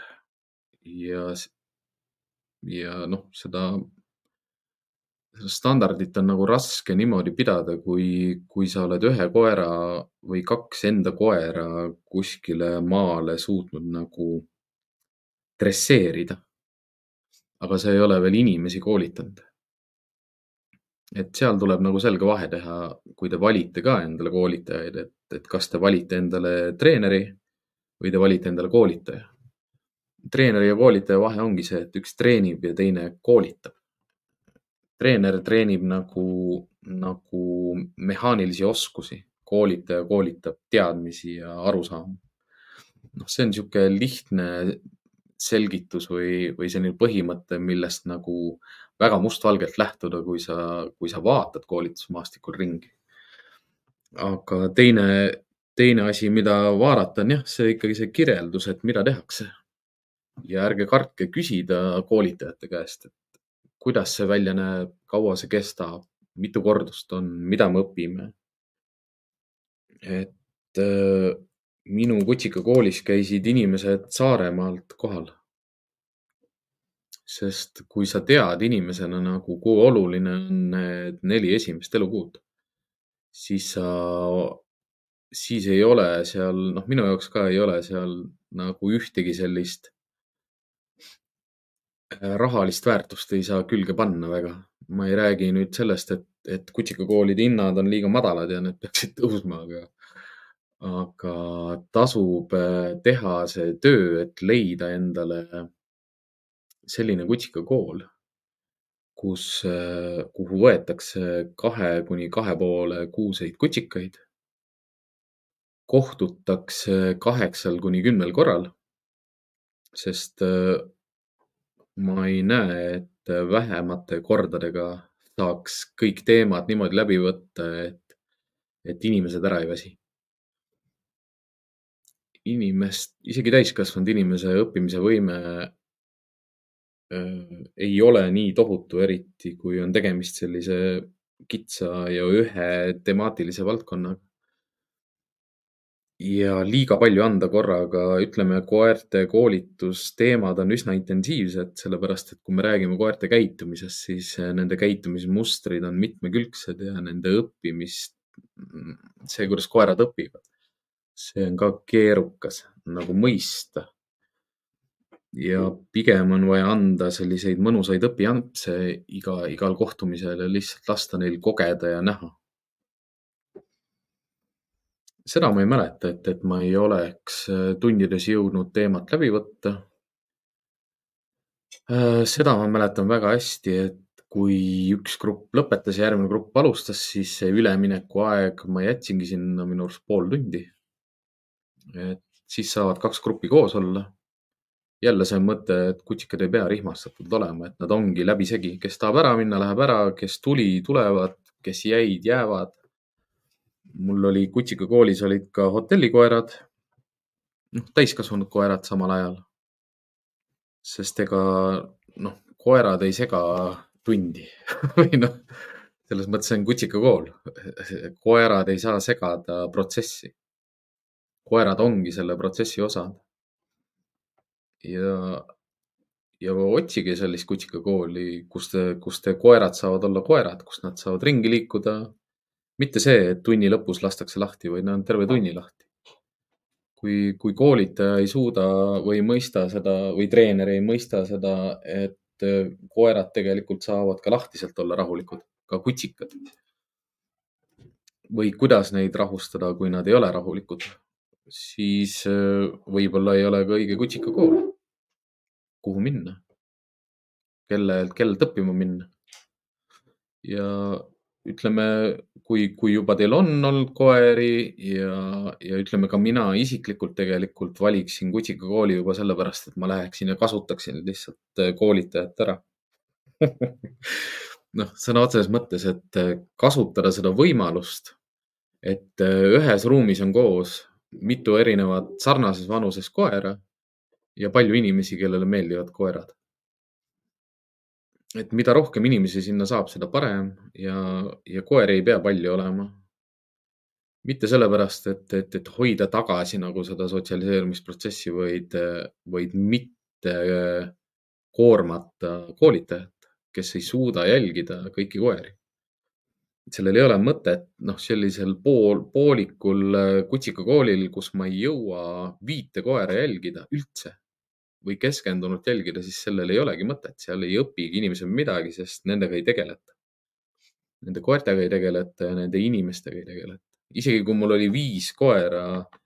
Ja noh, seda standardit on nagu raske niimoodi pidada, kui sa oled ühe koera või kaks enda koera kuskile maale suutnud nagu dresseerida. Aga sa ei ole veel inimesi koolitanud. Et seal tuleb nagu selge vahe teha, kui te valite ka endale koolitajaid, et kas te valite endale treeneri või te valite endale koolitaja. Treeneri ja koolitaja vahe ongi see, et üks treenib ja teine koolitab. Treener treenib nagu mehaanilisi oskusi, koolitaja koolitab teadmisi ja arusaamu. Noh, see on niisugune lihtne selgitus või selline põhimõte, millest nagu väga mustvalgelt lähtuda, kui sa vaatad koolitusmaastikul ringi. Aga teine asi, mida vaadata, on jah, see ikkagi see kirjeldus, et mida tehakse. Ja ärge kartke küsida koolitajate käest, et kuidas see välja näeb, kaua see kestab, mitu kordust on, mida me õpime. Et minu kutsikakoolis käisid inimesed Saaremaalt kohal. Sest kui sa tead inimesena nagu, kui oluline on need 4 esimest elukuud, siis ei ole seal, noh, minu jaoks ka ei ole seal nagu ühtegi sellist rahalist väärtust ei saa külge panna väga. Ma ei räägi nüüd sellest, et kutsikakoolide hinnad on liiga madalad ja need peaksid tõusma, aga tasub teha see töö, et leida endale selline kutsikakool, kuhu võetakse 2 kuni 2,5 kuuseid kutsikaid, kohtutakse 8 kuni 10 korral, sest ma ei näe, et vähemate kordadega saaks kõik teemad niimoodi läbi võtta, et inimesed ära ei väsi. Isegi täiskasvanud inimese õppimise võime ei ole nii tohutu, eriti kui on tegemist sellise kitsa ja ühe temaatilise valdkonnaga. Ja liiga palju anda korraga, ütleme, koerte koolitusteemad on üsna intensiivsed, sellepärast et kui me räägime koerte käitumisest, siis nende käitumismustrid on mitmekülgsed ja nende õppimist, see, kuidas koerad õpivad, see on ka keerukas nagu mõista. Ja pigem on vaja anda selliseid mõnusaid õpiampse igal kohtumisel ja lihtsalt lasta neil kogeda ja näha. Seda ma ei mäleta, et ma ei oleks tundides jõudnud teemat läbi võtta. Seda ma mäletan väga hästi, et kui üks grupp lõpetas ja järgmine grupp alustas, siis see ülemineku aeg ma jätsingi sinna minu arust pool tundi. Et siis saavad 2 gruppi koos olla. Jälle see mõte, et kutsikad ei pea rihmastatud olema, et nad ongi läbisegi. Kes tahab ära minna, läheb ära, kes tulevad, kes jäid, jäävad. Mul oli kutsikakoolis olid ka hotellikoerad, täiskasvanud koerad samal ajal. Sest ega koerad ei sega tundi või selles mõttes see on kutsikakool. Koerad ei saa segada protsessi. koerad ongi selle protsessi osad ja, ja otsige sellist kutsikakooli, kus te koerad saavad olla koerad, kus nad saavad ringi liikuda. Mitte see, et tunni lõpus lastakse lahti, vaid nad on terve tunni lahti. Kui koolitaja ei suuda või ei mõista seda või treener ei mõista seda, et koerad tegelikult saavad ka lahtiselt olla rahulikud, ka kutsikad. Või kuidas neid rahustada, kui nad ei ole rahulikud, siis võib-olla ei ole ka õige kutsikakool, kuhu minna, kellelt õppima minna. Ja ütleme, kui juba teil on olnud koeri ja ütleme ka mina isiklikult tegelikult valiksin kutsikakooli juba sellepärast, et ma läheksin ja kasutaksin lihtsalt koolitajat ära. Noh, sõna otseses mõttes, et kasutada seda võimalust, et ühes ruumis on koos mitu erinevat sarnases vanuses koera ja palju inimesi, kellele meeldivad koerad. Et mida rohkem inimesi sinna saab, seda parem ja koeri ei pea palju olema. Mitte sellepärast, et hoida tagasi nagu seda sotsialiseerumisprotsessi, vaid mitte koormata koolitajat, kes ei suuda jälgida kõiki koeri. Sellel ei ole mõtet, noh, sellisel poolikul kutsikakoolil, kus ma ei jõua 5 koera jälgida üldse või keskendunult jälgida, siis sellel ei olegi mõtet. Seal ei õpigi inimesed midagi, sest nendega ei tegeleta. Nende koertega ei tegeleta ja nende inimestega ei tegeleta. Isegi kui mul oli 5 koera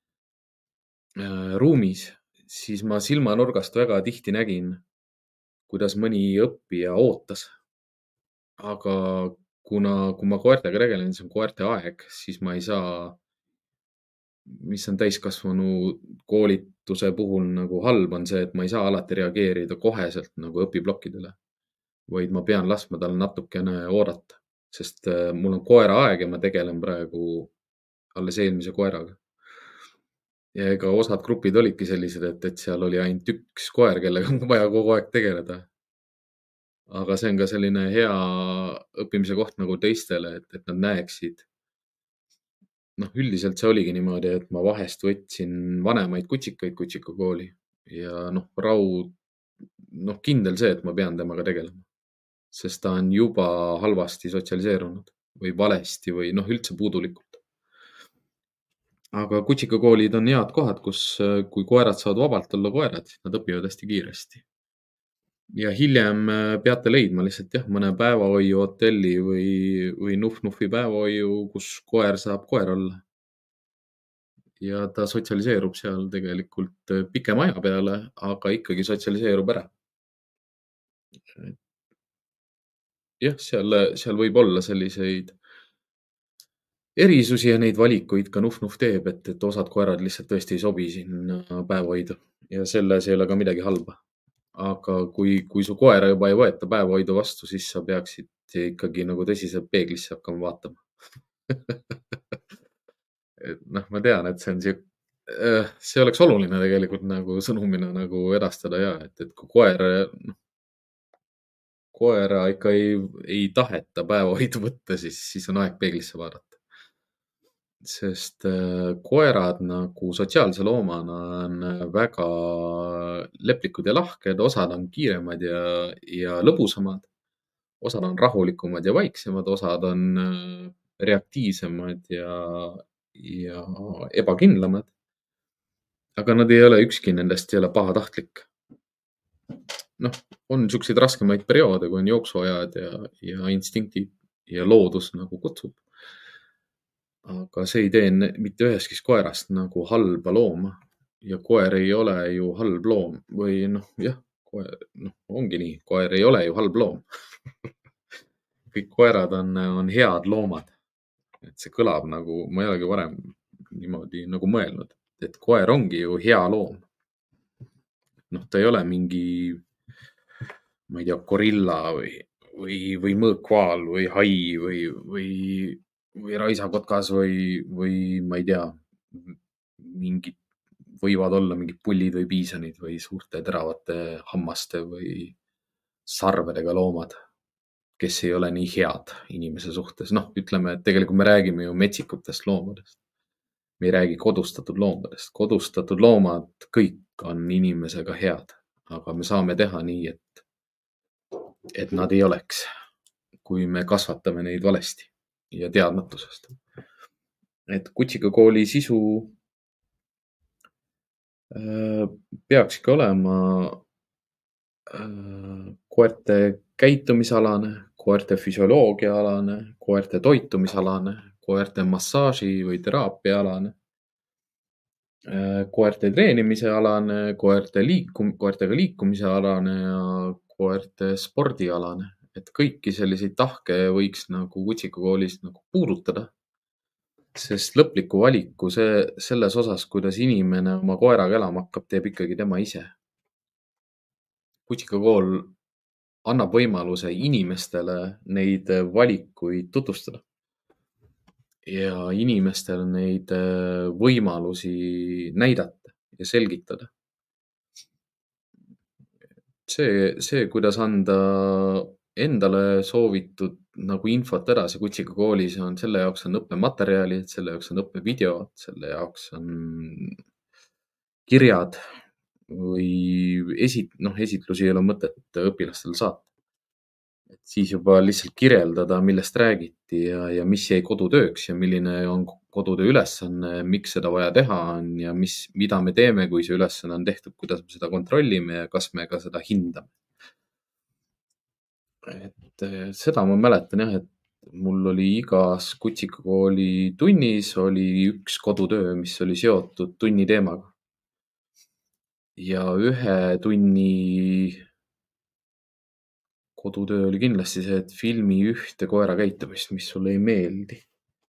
ruumis, siis ma silmanurgast väga tihti nägin, kuidas mõni õppija ootas. Aga kui ma koertega tegelen, see on koerte aeg, siis ma ei saa, mis on täiskasvanu koolituse puhul nagu halb, on see, et ma ei saa alati reageerida koheselt nagu õpiblokkidele, vaid ma pean laskma tal natukene oodata, sest mul on koera aeg ja ma tegelen praegu alles eelmise koeraga. Ja ega osad grupid olidki sellised, et seal oli ainult 1 koer, kellega on vaja kogu aeg tegeleda. Aga see on ka selline hea õppimise koht nagu teistele, et nad näeksid. Noh, üldiselt see oligi niimoodi, et ma vahest võtsin vanemaid kutsikaid kutsikakooli ja noh, kindel see, et ma pean temaga tegelema, sest ta on juba halvasti sotsialiseerunud või valesti või noh, üldse puudulikult. Aga kutsikakoolid on head kohad, kus, kui koerad saavad vabalt olla koerad, siis nad õpivad hästi kiiresti. Ja hiljem peate leidma lihtsalt jah, mõne päevahoiu hotelli või Nuf-Nufi päevahoiu, kus koer saab koer olla. Ja ta sotsialiseerub seal tegelikult pikema aja peale, aga ikkagi sotsialiseerub ära. Jah, seal võib olla selliseid erisusi ja neid valikuid ka Nuf-Nuf teeb, et osad koerad lihtsalt tõesti ei sobi sinna päevahoidu ja selles ei ole ka midagi halba. Aga kui su koera juba ei võeta päevahoidu vastu, siis sa peaksid ikkagi nagu tõsiselt peeglisse hakkama vaatama. Et noh, ma tean, et see oleks oluline tegelikult nagu sõnumina nagu edastada ja, et kui koera ikka ei taheta päevahoidu võtta, siis on aeg peeglisse vaadata. Sest koerad nagu sotsiaalse loomana on väga leplikud ja lahked, osad on kiiremad ja lõbusamad, osad on rahulikumad ja vaiksemad, osad on reaktiivsemad ja ebakindlamad. Aga nad ei ole, ükski nendest ei ole pahatahtlik. Noh, on niisuguseid raskemaid perioode, kui on jooksuajad ja instinktid ja loodus nagu kutsub. Aga see ei tee mitte ühestki koerast nagu halba looma ja koer ei ole ju halb loom või noh, jah, ongi nii, koer ei ole ju halb loom. Kõik koerad on head loomad. Et see kõlab nagu, ma ei olegi varem niimoodi nagu mõelnud, et koer ongi ju hea loom. Noh, ta ei ole mingi, ma ei tea, gorilla või mõõkvaal või hai või raisakotkas või ma ei tea, võivad olla mingid pullid või piisonid või suurte teravate hammaste või sarvedega loomad, kes ei ole nii head inimese suhtes. Noh, ütleme, et tegelikult me räägime ju metsikutest loomadest. me ei räägi kodustatud loomadest. Kodustatud loomad kõik on inimesega head, aga me saame teha nii, et nad ei oleks, kui me kasvatame neid valesti ja teadmatusest. Et kutsikakooli sisu peakski olema koerte käitumisalane, koerte füsioloogiaalane, koerte toitumisalane, koerte massaaži või teraapiaalane, koerte treenimise alane, koertega liikumise alane ja koerte spordialane. Et kõiki selliseid tahke võiks nagu kutsikakoolis nagu puudutada, sest lõpliku valiku selles osas, kuidas inimene oma koeraga elama hakkab, teeb ikkagi tema ise. Kutsikakool annab võimaluse inimestele neid valikuid tutvustada ja inimestele neid võimalusi näidata ja selgitada. See, kuidas anda endale soovitud nagu infot edasi kutsikakoolis on, selle jaoks on õppematerjalid, selle jaoks on õppevideod, selle jaoks on kirjad või esitlusi ei ole mõtet õpilastel saata. Et siis juba lihtsalt kirjeldada, millest räägiti ja mis jäi kodutööks ja milline on kodutöö ülesanne, miks seda vaja teha on ja mida me teeme, kui see ülesanne on tehtud, kuidas me seda kontrollime ja kas me ka seda hindame. Et seda ma mäletan jah, et mul oli igas kutsikakooli tunnis oli üks kodutöö, mis oli seotud tunni teemaga. Ja ühe tunni kodutöö oli kindlasti see, et filmi ühte koera käitumist, mis sulle ei meeldi.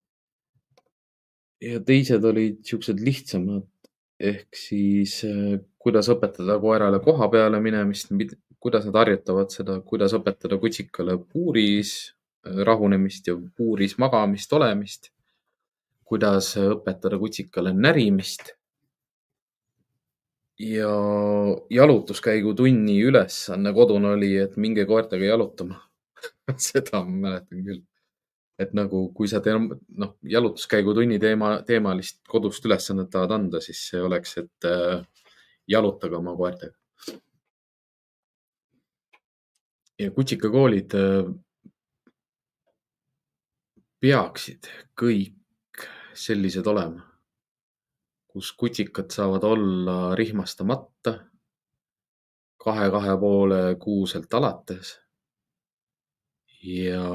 Ja teised olid siuksed lihtsamad, ehk siis kuidas õpetada koerale koha peale minemist, kuidas nad harjutavad seda, kuidas õpetada kutsikale puuris rahunemist ja puuris magamist, olemist, kuidas õpetada kutsikale närimist. Ja jalutuskäigu tunni ülesanne kodune oli, et minge koertega jalutama. Seda ma mäletan küll. Et nagu, kui sa jalutuskäigu tunni teemalist kodust ülesannet tahad anda, siis see oleks, et jalutage oma koertega. Ja kutsikakoolid peaksid kõik sellised olema, kus kutsikad saavad olla rihmastamata 2–2,5 kuuselt alates ja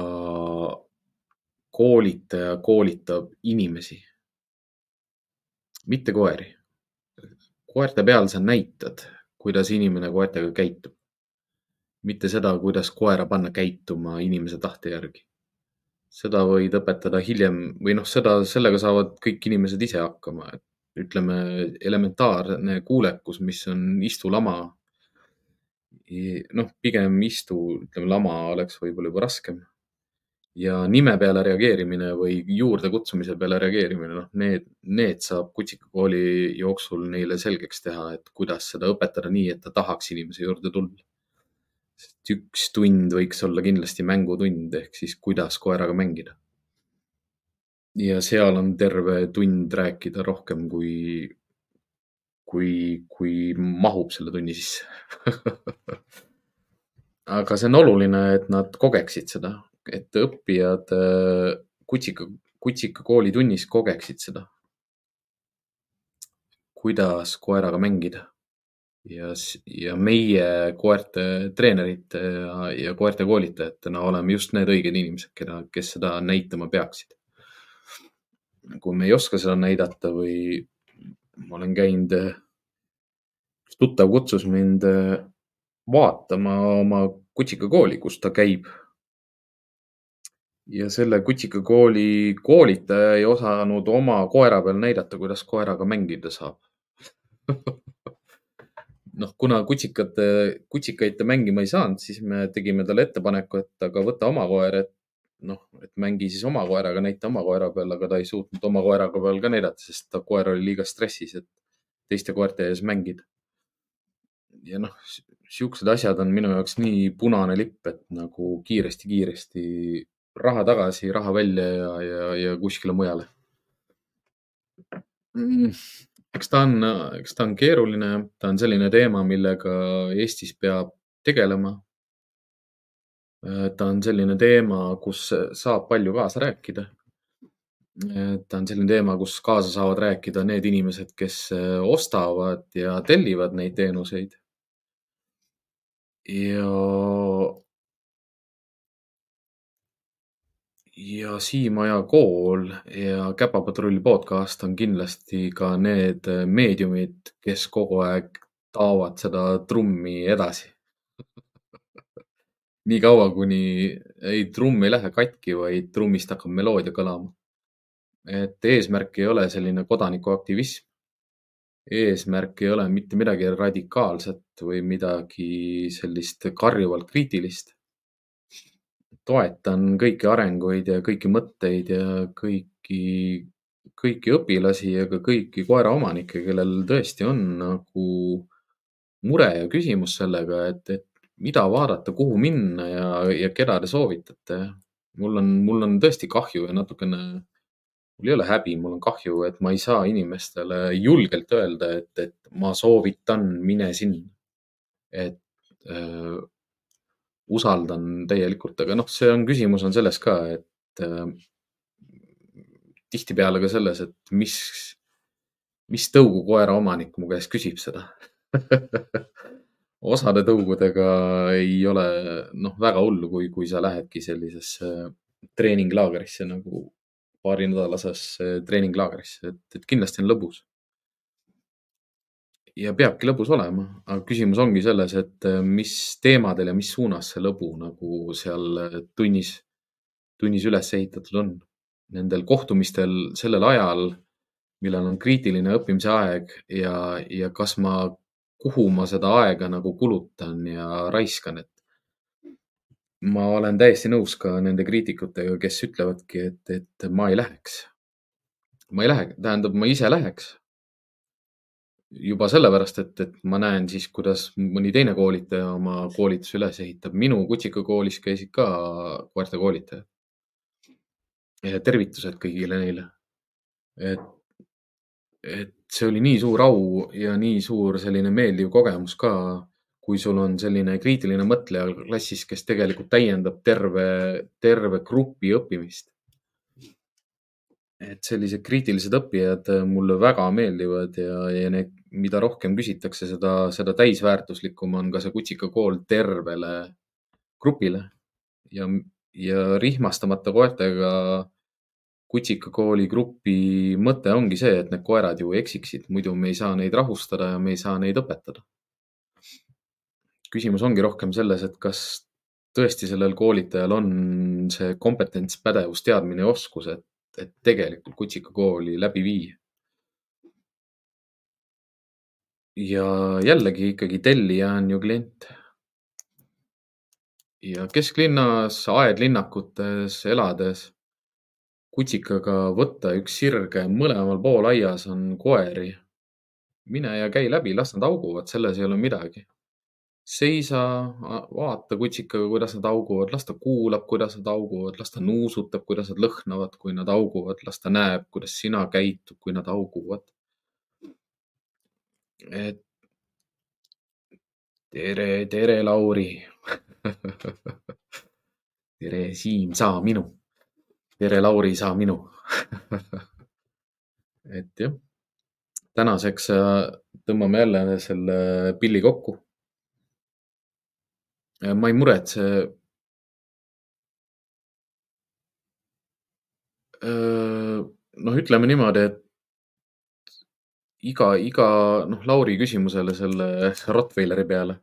koolitaja koolitab inimesi, mitte koeri. Koerte peal sa näitad, kuidas inimene koertega käitub, mitte seda, kuidas koera panna käituma inimese tahte järgi. Seda võid õpetada hiljem või sellega saavad kõik inimesed ise hakkama. Ütleme, elementaarne kuulekus, mis on istulama. Pigem ütleme, lama oleks võib-olla juba raskem. Ja nime peale reageerimine või juurde kutsumise peale reageerimine, need saab kutsikakooli jooksul neile selgeks teha, et kuidas seda õpetada nii, et ta tahaks inimese juurde tulla. Sest üks tund võiks olla kindlasti mängutund, ehk siis kuidas koeraga mängida. Ja seal on terve tund rääkida rohkem, kui mahub selle tunni sisse. Aga see on oluline, et nad kogeksid seda, et õppijad kutsikakooli tunnis kogeksid seda, kuidas koeraga mängida. Ja meie koerte treenerite ja koerte koolitajatena oleme just need õiged inimesed, kes seda näitama peaksid. Kui me ei oska seda näidata või ma olen käinud, tuttav kutsus mind vaatama oma kutsikakooli, kus ta käib. Ja selle kutsikakooli koolitaja ei osanud oma koera peal näidata, kuidas koeraga mängida saab. Kuna kutsikaid ta mängima ei saanud, siis me tegime talle ettepaneku, et aga võta oma koer, et mängi siis oma koeraga, näita oma koera peal, aga ta ei suutnud oma koeraga peal ka näidata, sest ta koer oli liiga stressis, et teiste koerte ees mängida. Ja siuksed asjad on minu jaoks nii punane lipp, et nagu kiiresti raha tagasi, raha välja ja kuskile mujale. Mm, eks ta on keeruline, ta on selline teema, millega Eestis peab tegelema. Ta on selline teema, kus saab palju kaasa rääkida. Ta on selline teema, kus kaasa saavad rääkida need inimesed, kes ostavad ja tellivad neid teenuseid. Ja Siimaja kool ja Käpapatrull podcast on kindlasti ka need meediumid, kes kogu aeg taovad seda trummi edasi. Nii kaua, kuni trumm ei lähe katki, vaid trummist hakkab meloodia kõlama. Et eesmärk ei ole selline kodanikuaktivism. Eesmärk ei ole mitte midagi radikaalset või midagi sellist karjuvalt kriitilist. Toetan kõiki arenguid ja kõiki mõtteid ja kõiki õpilasi ja ka kõiki koeraomanikke, kellel tõesti on nagu mure ja küsimus sellega, et mida vaadata, kuhu minna ja keda te soovitate. Mul on tõesti kahju ja natukene, mul ei ole häbi, mul on kahju, et ma ei saa inimestele julgelt öelda, et ma soovitan, mine sinna. Et äh, usaldan täielikult, aga noh, küsimus on selles ka, et tihtipeale ka selles, et mis tõugu koera omanik mu käest küsib seda osade tõugudega ei ole väga hullu, kui sa lähedki sellisesse treeninglaagrisse nagu paarinädalasesse treeninglaagrisse, et kindlasti on lõbus. Ja peabki lõbus olema, aga küsimus ongi selles, et mis teemadel ja mis suunas see lõbu nagu seal tunnis üles ehitatud on. Nendel kohtumistel sellel ajal, millal on kriitiline õppimise aeg ja kuhu ma seda aega nagu kulutan ja raiskan, et ma olen täiesti nõus ka nende kriitikutega, kes ütlevadki, et ma ei läheks. Ma ei lähe, tähendab, ma ise läheks. Juba sellepärast, et ma näen siis, kuidas mõni teine koolitaja oma koolituse üles ehitab. Minu kutsikakoolis käisid ka koerte koolitajad. Ja tervitused kõigile neile. Et see oli nii suur au ja nii suur selline meeldiv kogemus ka, kui sul on selline kriitiline mõtleja klassis, kes tegelikult täiendab terve grupi õppimist. Et sellised kriitilised õppijad mulle väga meeldivad ja need, mida rohkem küsitakse, seda täisväärtuslikum on ka see kutsikakool tervele grupile. Ja rihmastamata koertega kutsikakooli grupi mõte ongi see, et need koerad ju eksiksid, muidu me ei saa neid rahustada ja me ei saa neid õpetada. Küsimus ongi rohkem selles, et kas tõesti sellel koolitajal on see kompetents, pädevus, teadmine ja oskus, et tegelikult kutsikakooli läbi viia. Ja jällegi ikkagi tellija on ju klient. Ja kesklinnas, aedlinnakutes elades kutsikaga võtta üks sirge, mõlemal pool aias on koeri. Mine ja käi läbi, las nad auguvad, selles ei ole midagi. Seisa, vaata kutsikaga, kuidas nad auguvad, las ta kuulab, kuidas nad auguvad, las ta nuusutab, kuidas nad lõhnavad, kui nad auguvad, las ta näeb, kuidas sina käitud, kui nad auguvad. Et tere, Lauri. Tere, Siim, saa minu. Tere, Lauri, saa minu. Et jah, tänaseks tõmbame jälle selle pilli kokku. Ma ei muretse. Ütleme niimoodi, et iga Lauri küsimusele selle Rottweileri peale.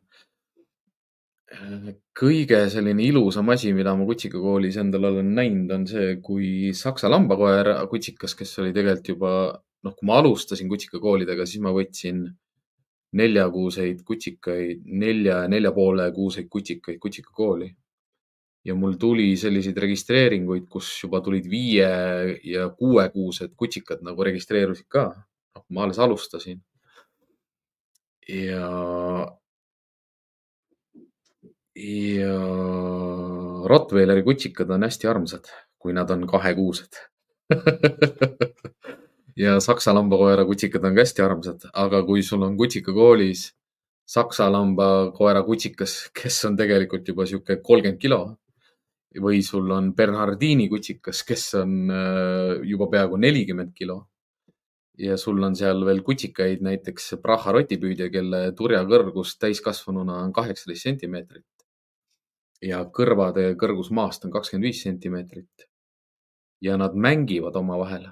Kõige selline ilusam asi, mida ma kutsikakoolis endal olen näinud, on see, kui saksa lambakoer kutsikas, kes oli tegelikult juba, kui ma alustasin kutsikakoolidega, siis ma võtsin 4-kuuseid kutsikaid, 4,5-kuuseid kutsikaid kutsikakooli. Ja mul tuli selliseid registreeringuid, kus juba tulid 5- ja 6-kuused kutsikad nagu registreerusid ka. Ma alles alustasin. Ja Rottweileri kutsikad on hästi armsad, kui nad on 2-kuused. ja saksa lambakoera kutsikad on ka hästi armsad, aga kui sul on kutsikakoolis saksa lambakoera kutsikas, kes on tegelikult juba sihuke 30 kilo või sul on Bernhardini kutsikas, kes on juba peaaegu 40 kilo ja sul on seal veel kutsikaid, näiteks Praha rotipüüdja, kelle turja kõrgus täiskasvanuna on 18 sentimeetrit ja kõrvade kõrgus maast on 25 sentimeetrit ja nad mängivad omavahel.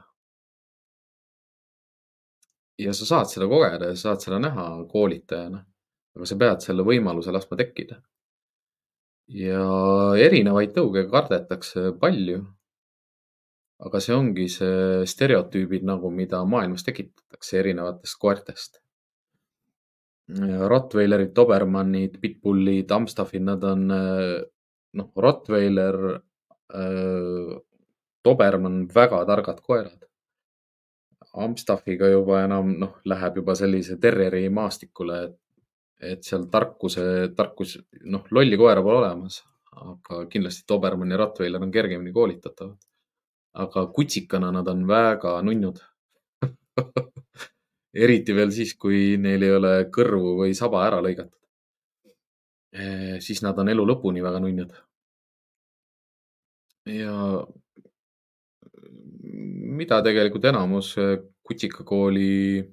Ja sa saad seda kogeda ja sa saad seda näha koolitajana, aga sa pead selle võimaluse laskma tekkida. Ja erinevaid tõuge kardetakse palju, aga see ongi see stereotüübid nagu, mida maailmas tekitatakse erinevatest koertest. Rottweilerid, Dobermannid, Pitbullid, Amstaffid, nad on noh, Rottweiler, Dobermann, väga targad koerad. Amstaffiga juba enam läheb juba sellise terreri maastikule, et seal tarkus, lolli koera pole olemas, aga kindlasti Dobermann ja Rottweiler on kergemini koolitatavad. Aga kutsikana nad on väga nunnud. Eriti veel siis, kui neil ei ole kõrvu või saba ära lõigatud. Siis nad on elu lõpuni väga nunnud. Ja mida tegelikult enamus kutsikakooli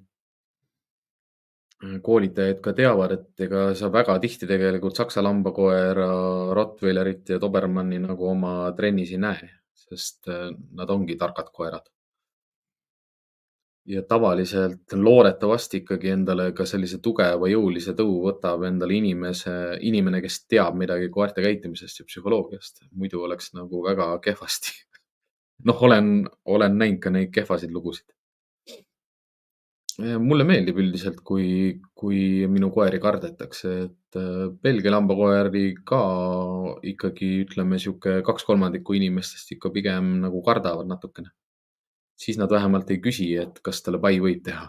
koolitajaid ka teavad, et ega sa väga tihti tegelikult saksa lambakoera, Rottweilerit ja Dobermanni nagu oma trennis ei näe, sest nad ongi targad koerad. Ja tavaliselt loodetavasti ikkagi endale ka sellise tugeva jõulise tõu võtab endale inimene, kes teab midagi koerte käitumisest ja psühholoogiast. Muidu oleks nagu väga kehvasti. Noh, olen näinud ka neid kehvasid lugusid. Mulle meeldib üldiselt, kui minu koeri kardetakse, et Belgia lambakoeri ka ikkagi ütleme sihuke 2/3 inimestest ikka pigem nagu kardavad natukene. Siis nad vähemalt ei küsi, et kas talle pai võib teha.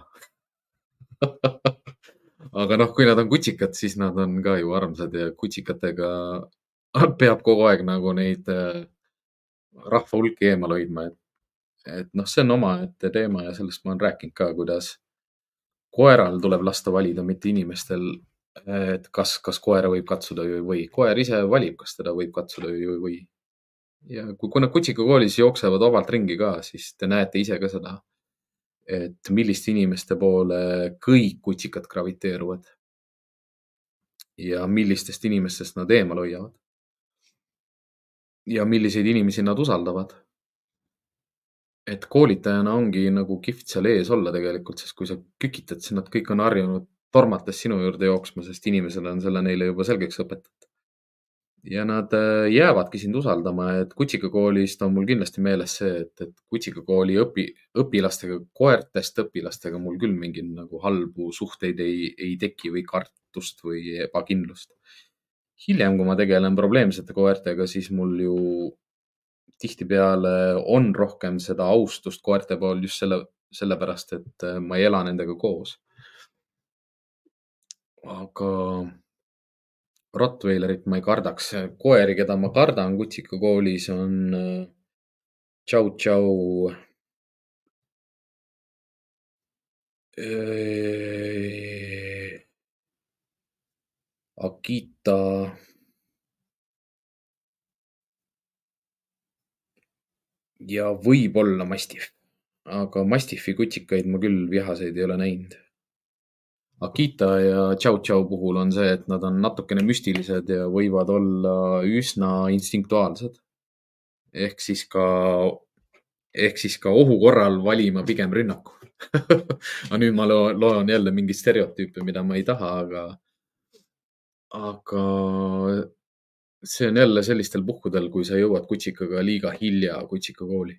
Aga noh, kui nad on kutsikad, siis nad on ka ju armsad ja kutsikatega peab kogu aeg nagu neid rahva hulki eemal hoidma. Et noh, see on omaette teema ja sellest ma olen rääkinud ka, kuidas koeral tuleb lasta valida, mitte inimestel, et kas koera võib katsuda või ei või. Koer ise valib, kas teda võib katsuda või ei või. Ja kui nad kutsikakoolis jooksevad vabalt ringi ka, siis te näete ise ka seda, et milliste inimeste poole kõik kutsikad graviteeruvad ja millistest inimestest nad eemal hoiavad. Ja milliseid inimesi nad usaldavad. Et koolitajana ongi nagu kihvt seal ees olla tegelikult, sest kui sa kükitad, siis nad kõik on harjunud tormates sinu juurde jooksma, sest inimesele on selle neile juba selgeks õpetatud. Ja nad jäävadki sind usaldama, et kutsikakoolist on mul kindlasti meeles see, et kutsikakooli õpilastega, koertest õpilastega mul küll mingeid nagu halbu suhteid ei teki või kartust või ebakindlust. Hiljem, kui ma tegelen probleemsete koertega, siis mul ju tihtipeale on rohkem seda austust koerte pool just sellepärast, et ma ei ela nendega koos. Aga Rottweilerit ma ei kardaks. Koeri, keda ma kardan kutsikakoolis, on Chow Chow, Akita ja võib-olla Mastiff. Aga Mastiffi kutsikaid ma küll vihaseid ei ole näinud. Akita ja Chow Chow puhul on see, et nad on natukene müstilised ja võivad olla üsna instinktuaalsed. Ehk siis ka ohu korral valima pigem rünnaku. Aga nüüd ma loon jälle mingeid stereotüüpe, mida ma ei taha, aga see on jälle sellistel puhkudel, kui sa jõuad kutsikaga liiga hilja kutsikakooli.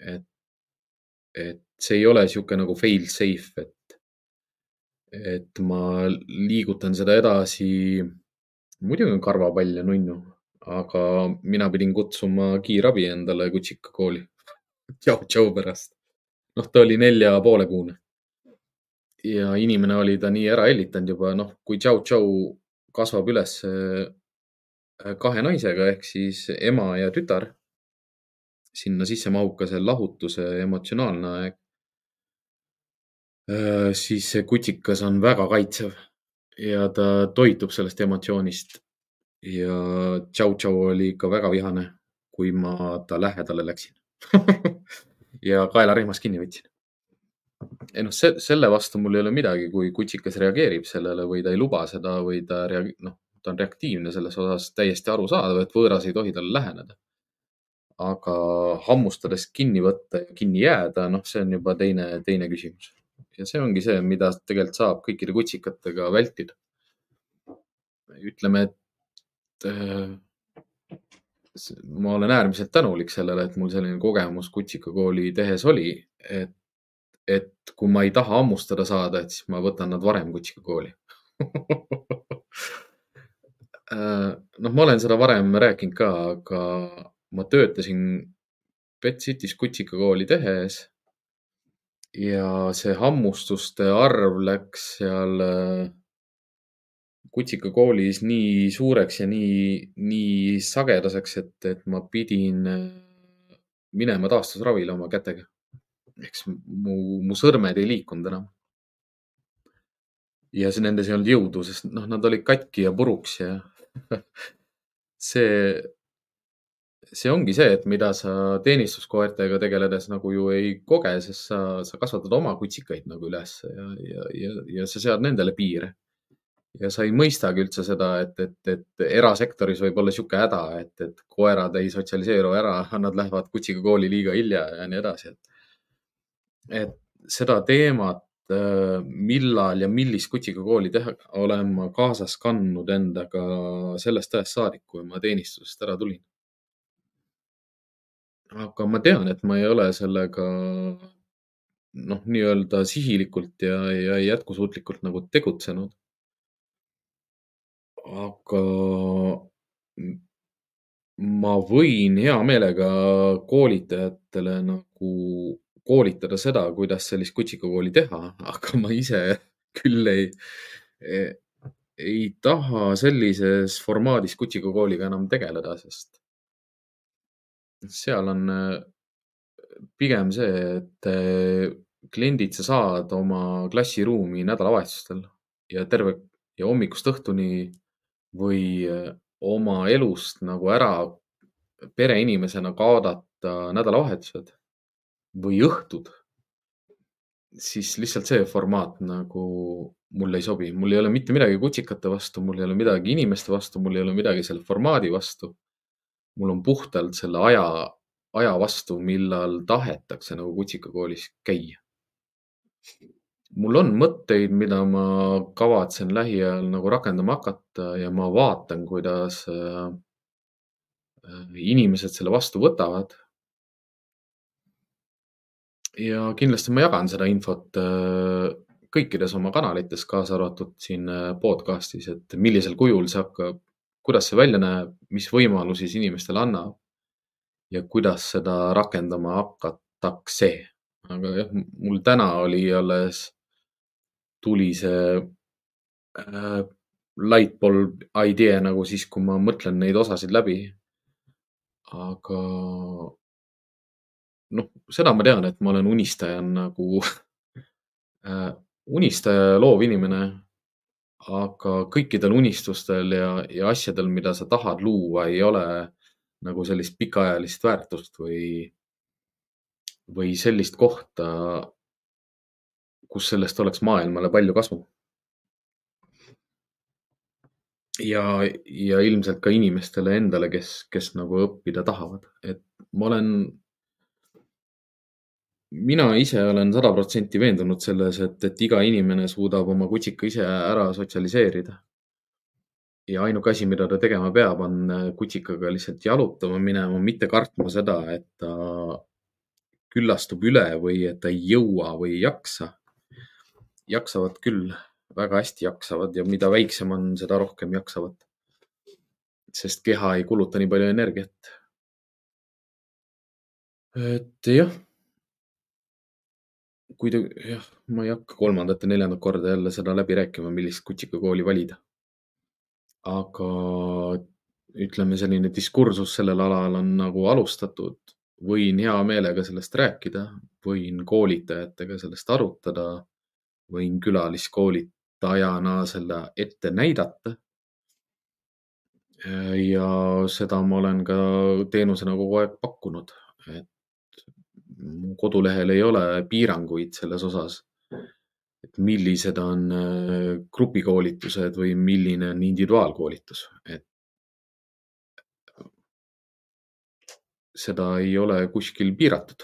Et see ei ole sihuke nagu fail safe, et ma liigutan seda edasi. Muidugi on karvapall ja nunnu, aga mina pidin kutsuma kiirabi endale kutsikakooli. Tšau pärast. Noh, ta oli 4,5-kuune. Ja inimene oli ta nii ära hellitanud juba, noh, kui Tšau kasvab üles 2 naisega ehk siis ema ja tütar. Sinna sisse mahub ka see lahutuse emotsionaalne aeg. siis see kutikas on väga kaitsev ja ta toitub sellest emotsioonist. Ja Tšau-Tšau oli ikka väga vihane, kui ma ta lähedale läksin ja kaelarihmas kinni võtsin. Ei noh, selle vastu mul ei ole midagi, kui kutsikas reageerib sellele või ta ei luba seda või ta on reaktiivne selles osas täiesti arusaadav, et võõras ei tohi talle läheneda. Aga hammustades kinni võtta ja kinni jääda, noh, see on juba teine küsimus. Ja see ongi see, mida tegelikult saab kõikide kutsikatega vältida. Ütleme, et ma olen äärmiselt tänulik sellele, et mul selline kogemus kutsikakooli tehes oli, et kui ma ei taha hammustada saada, et siis ma võtan nad varem kutsikakooli. Noh, ma olen seda varem rääkinud ka, aga ma töötasin Pet City's kutsikakooli tehes ja see hammustuste arv läks seal kutsikakoolis nii suureks ja nii sagedaseks, et ma pidin minema taastusravile oma kätega. Eks mu sõrmed ei liikunud enam. Ja nendes ei olnud jõudu, sest noh, nad olid katki ja puruks ja see ongi see, et mida sa teenistuskoertega tegeledes nagu ju ei koge, sest sa kasvatad oma kutsikaid nagu üles ja sa sead nendele piire. Ja sa ei mõistagi üldse seda, et erasektoris võib olla sihuke häda, et koerad ei sotsialiseeru ära, nad lähevad kutsikakooli liiga hilja ja nii edasi. Et seda teemat, millal ja millist kutsikakooli teha, olen ma kaasas kandnud endaga sellest ajast saadik, kui ma teenistusest ära tulin. Aga ma tean, et ma ei ole sellega noh, nii-öelda sihilikult ja jätkusuutlikult nagu tegutsenud. Aga ma võin hea meelega koolitajatele nagu koolitada seda, kuidas sellist kutsikakooli teha, aga ma ise küll ei taha sellises formaadis kutsikakooliga enam tegeleda, sest seal on pigem see, et kliendid sa saad oma klassiruumi nädalavahetustel ja hommikust õhtuni või oma elust nagu ära pereinimesena kaadata nädalavahetused või õhtud, siis lihtsalt see formaat nagu mulle ei sobi. Mul ei ole mitte midagi kutsikate vastu, mul ei ole midagi inimeste vastu, mul ei ole midagi selle formaadi vastu. Mul on puhtalt selle aja vastu, millal tahetakse nagu kutsikakoolis käia. Mul on mõtteid, mida ma kavatsen lähiajal nagu rakendama hakata ja ma vaatan, kuidas inimesed selle vastu võtavad. Ja kindlasti ma jagan seda infot kõikides oma kanalites, kaasa arvatud siin podcastis, et millisel kujul see hakkab, kuidas see välja näeb, mis võimalusi see inimestele annab ja kuidas seda rakendama hakatakse. Aga jah, mul täna tuli see lightbulb idea nagu siis, kui ma mõtlen neid osasid läbi. Aga noh, seda ma tean, et ma olen unistaja nagu unistaja ja loov inimene, aga kõikidel unistustel ja asjadel, mida sa tahad luua, ei ole nagu sellist pikaajalist väärtust või sellist kohta, kus sellest oleks maailmale palju kasu. Ja ilmselt ka inimestele endale, kes nagu õppida tahavad. Et mina ise olen 100% veendunud selles, et iga inimene suudab oma kutsika ise ära sotsialiseerida. Ja ainuke asi, mida ta tegema peab, on kutsikaga lihtsalt jalutama minema, mitte kartma seda, et ta küllastub üle või et ta ei jõua või ei jaksa. Jaksavad küll, väga hästi jaksavad ja mida väiksem on, seda rohkem jaksavad. Sest keha ei kuluta nii palju energiat. Et jah. Ma ei hakka 3. ja 4. korda jälle seda läbi rääkima, millist kutsikakooli valida. Aga ütleme, selline diskursus sellel alal on nagu alustatud. Võin hea meelega sellest rääkida, võin koolitajatega sellest arutada. võin külaliskoolitajana selle ette näidata. Ja seda ma olen ka teenusena kogu aeg pakkunud, et mu kodulehel ei ole piiranguid selles osas, et millised on grupikoolitused või milline on individuaalkoolitus, et seda ei ole kuskil piiratud.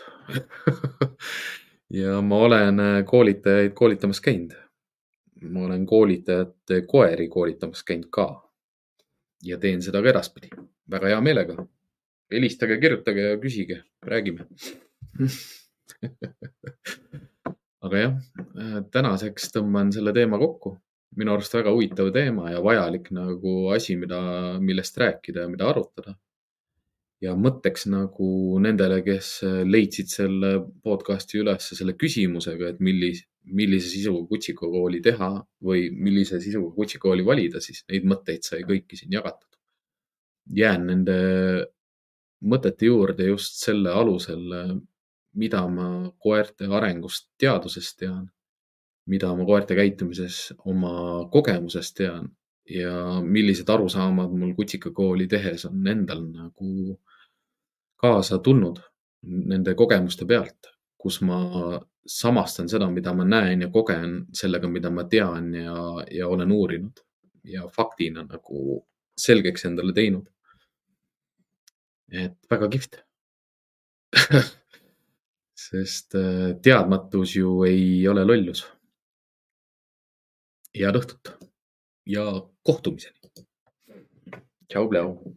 Ja ma olen koolitajaid koolitamas käinud. Ma olen koolitajate koeri koolitamas käinud ka. Ja teen seda ka edaspidi. Väga hea meelega. Helistage, kirjutage ja küsige. Räägime. Aga jah, tänaseks tõmban selle teema kokku. Minu arust väga huvitav teema ja vajalik nagu asi, millest rääkida ja mida arutada. Ja mõtteks nagu nendele, kes leidsid selle podcasti üles selle küsimusega, et millise sisuga kutsikakooli teha või millise sisuga kutsikakooli valida, siis neid mõtteid sai kõiki siin jagatud. Jään nende mõtete juurde just selle alusel, mida ma koerte arengust teadusest tean, mida ma koerte käitumises oma kogemusest tean ja millised arusaamad mul kutsikakooli tehes on endal nagu kaasa tulnud nende kogemuste pealt, kus ma samastan seda, mida ma näen ja kogen sellega, mida ma tean ja olen uurinud ja faktina nagu selgeks endale teinud. Et väga kihvt. Sest teadmatus ju ei ole lollus. Head õhtut ja kohtumiseni. Tšau, pljau.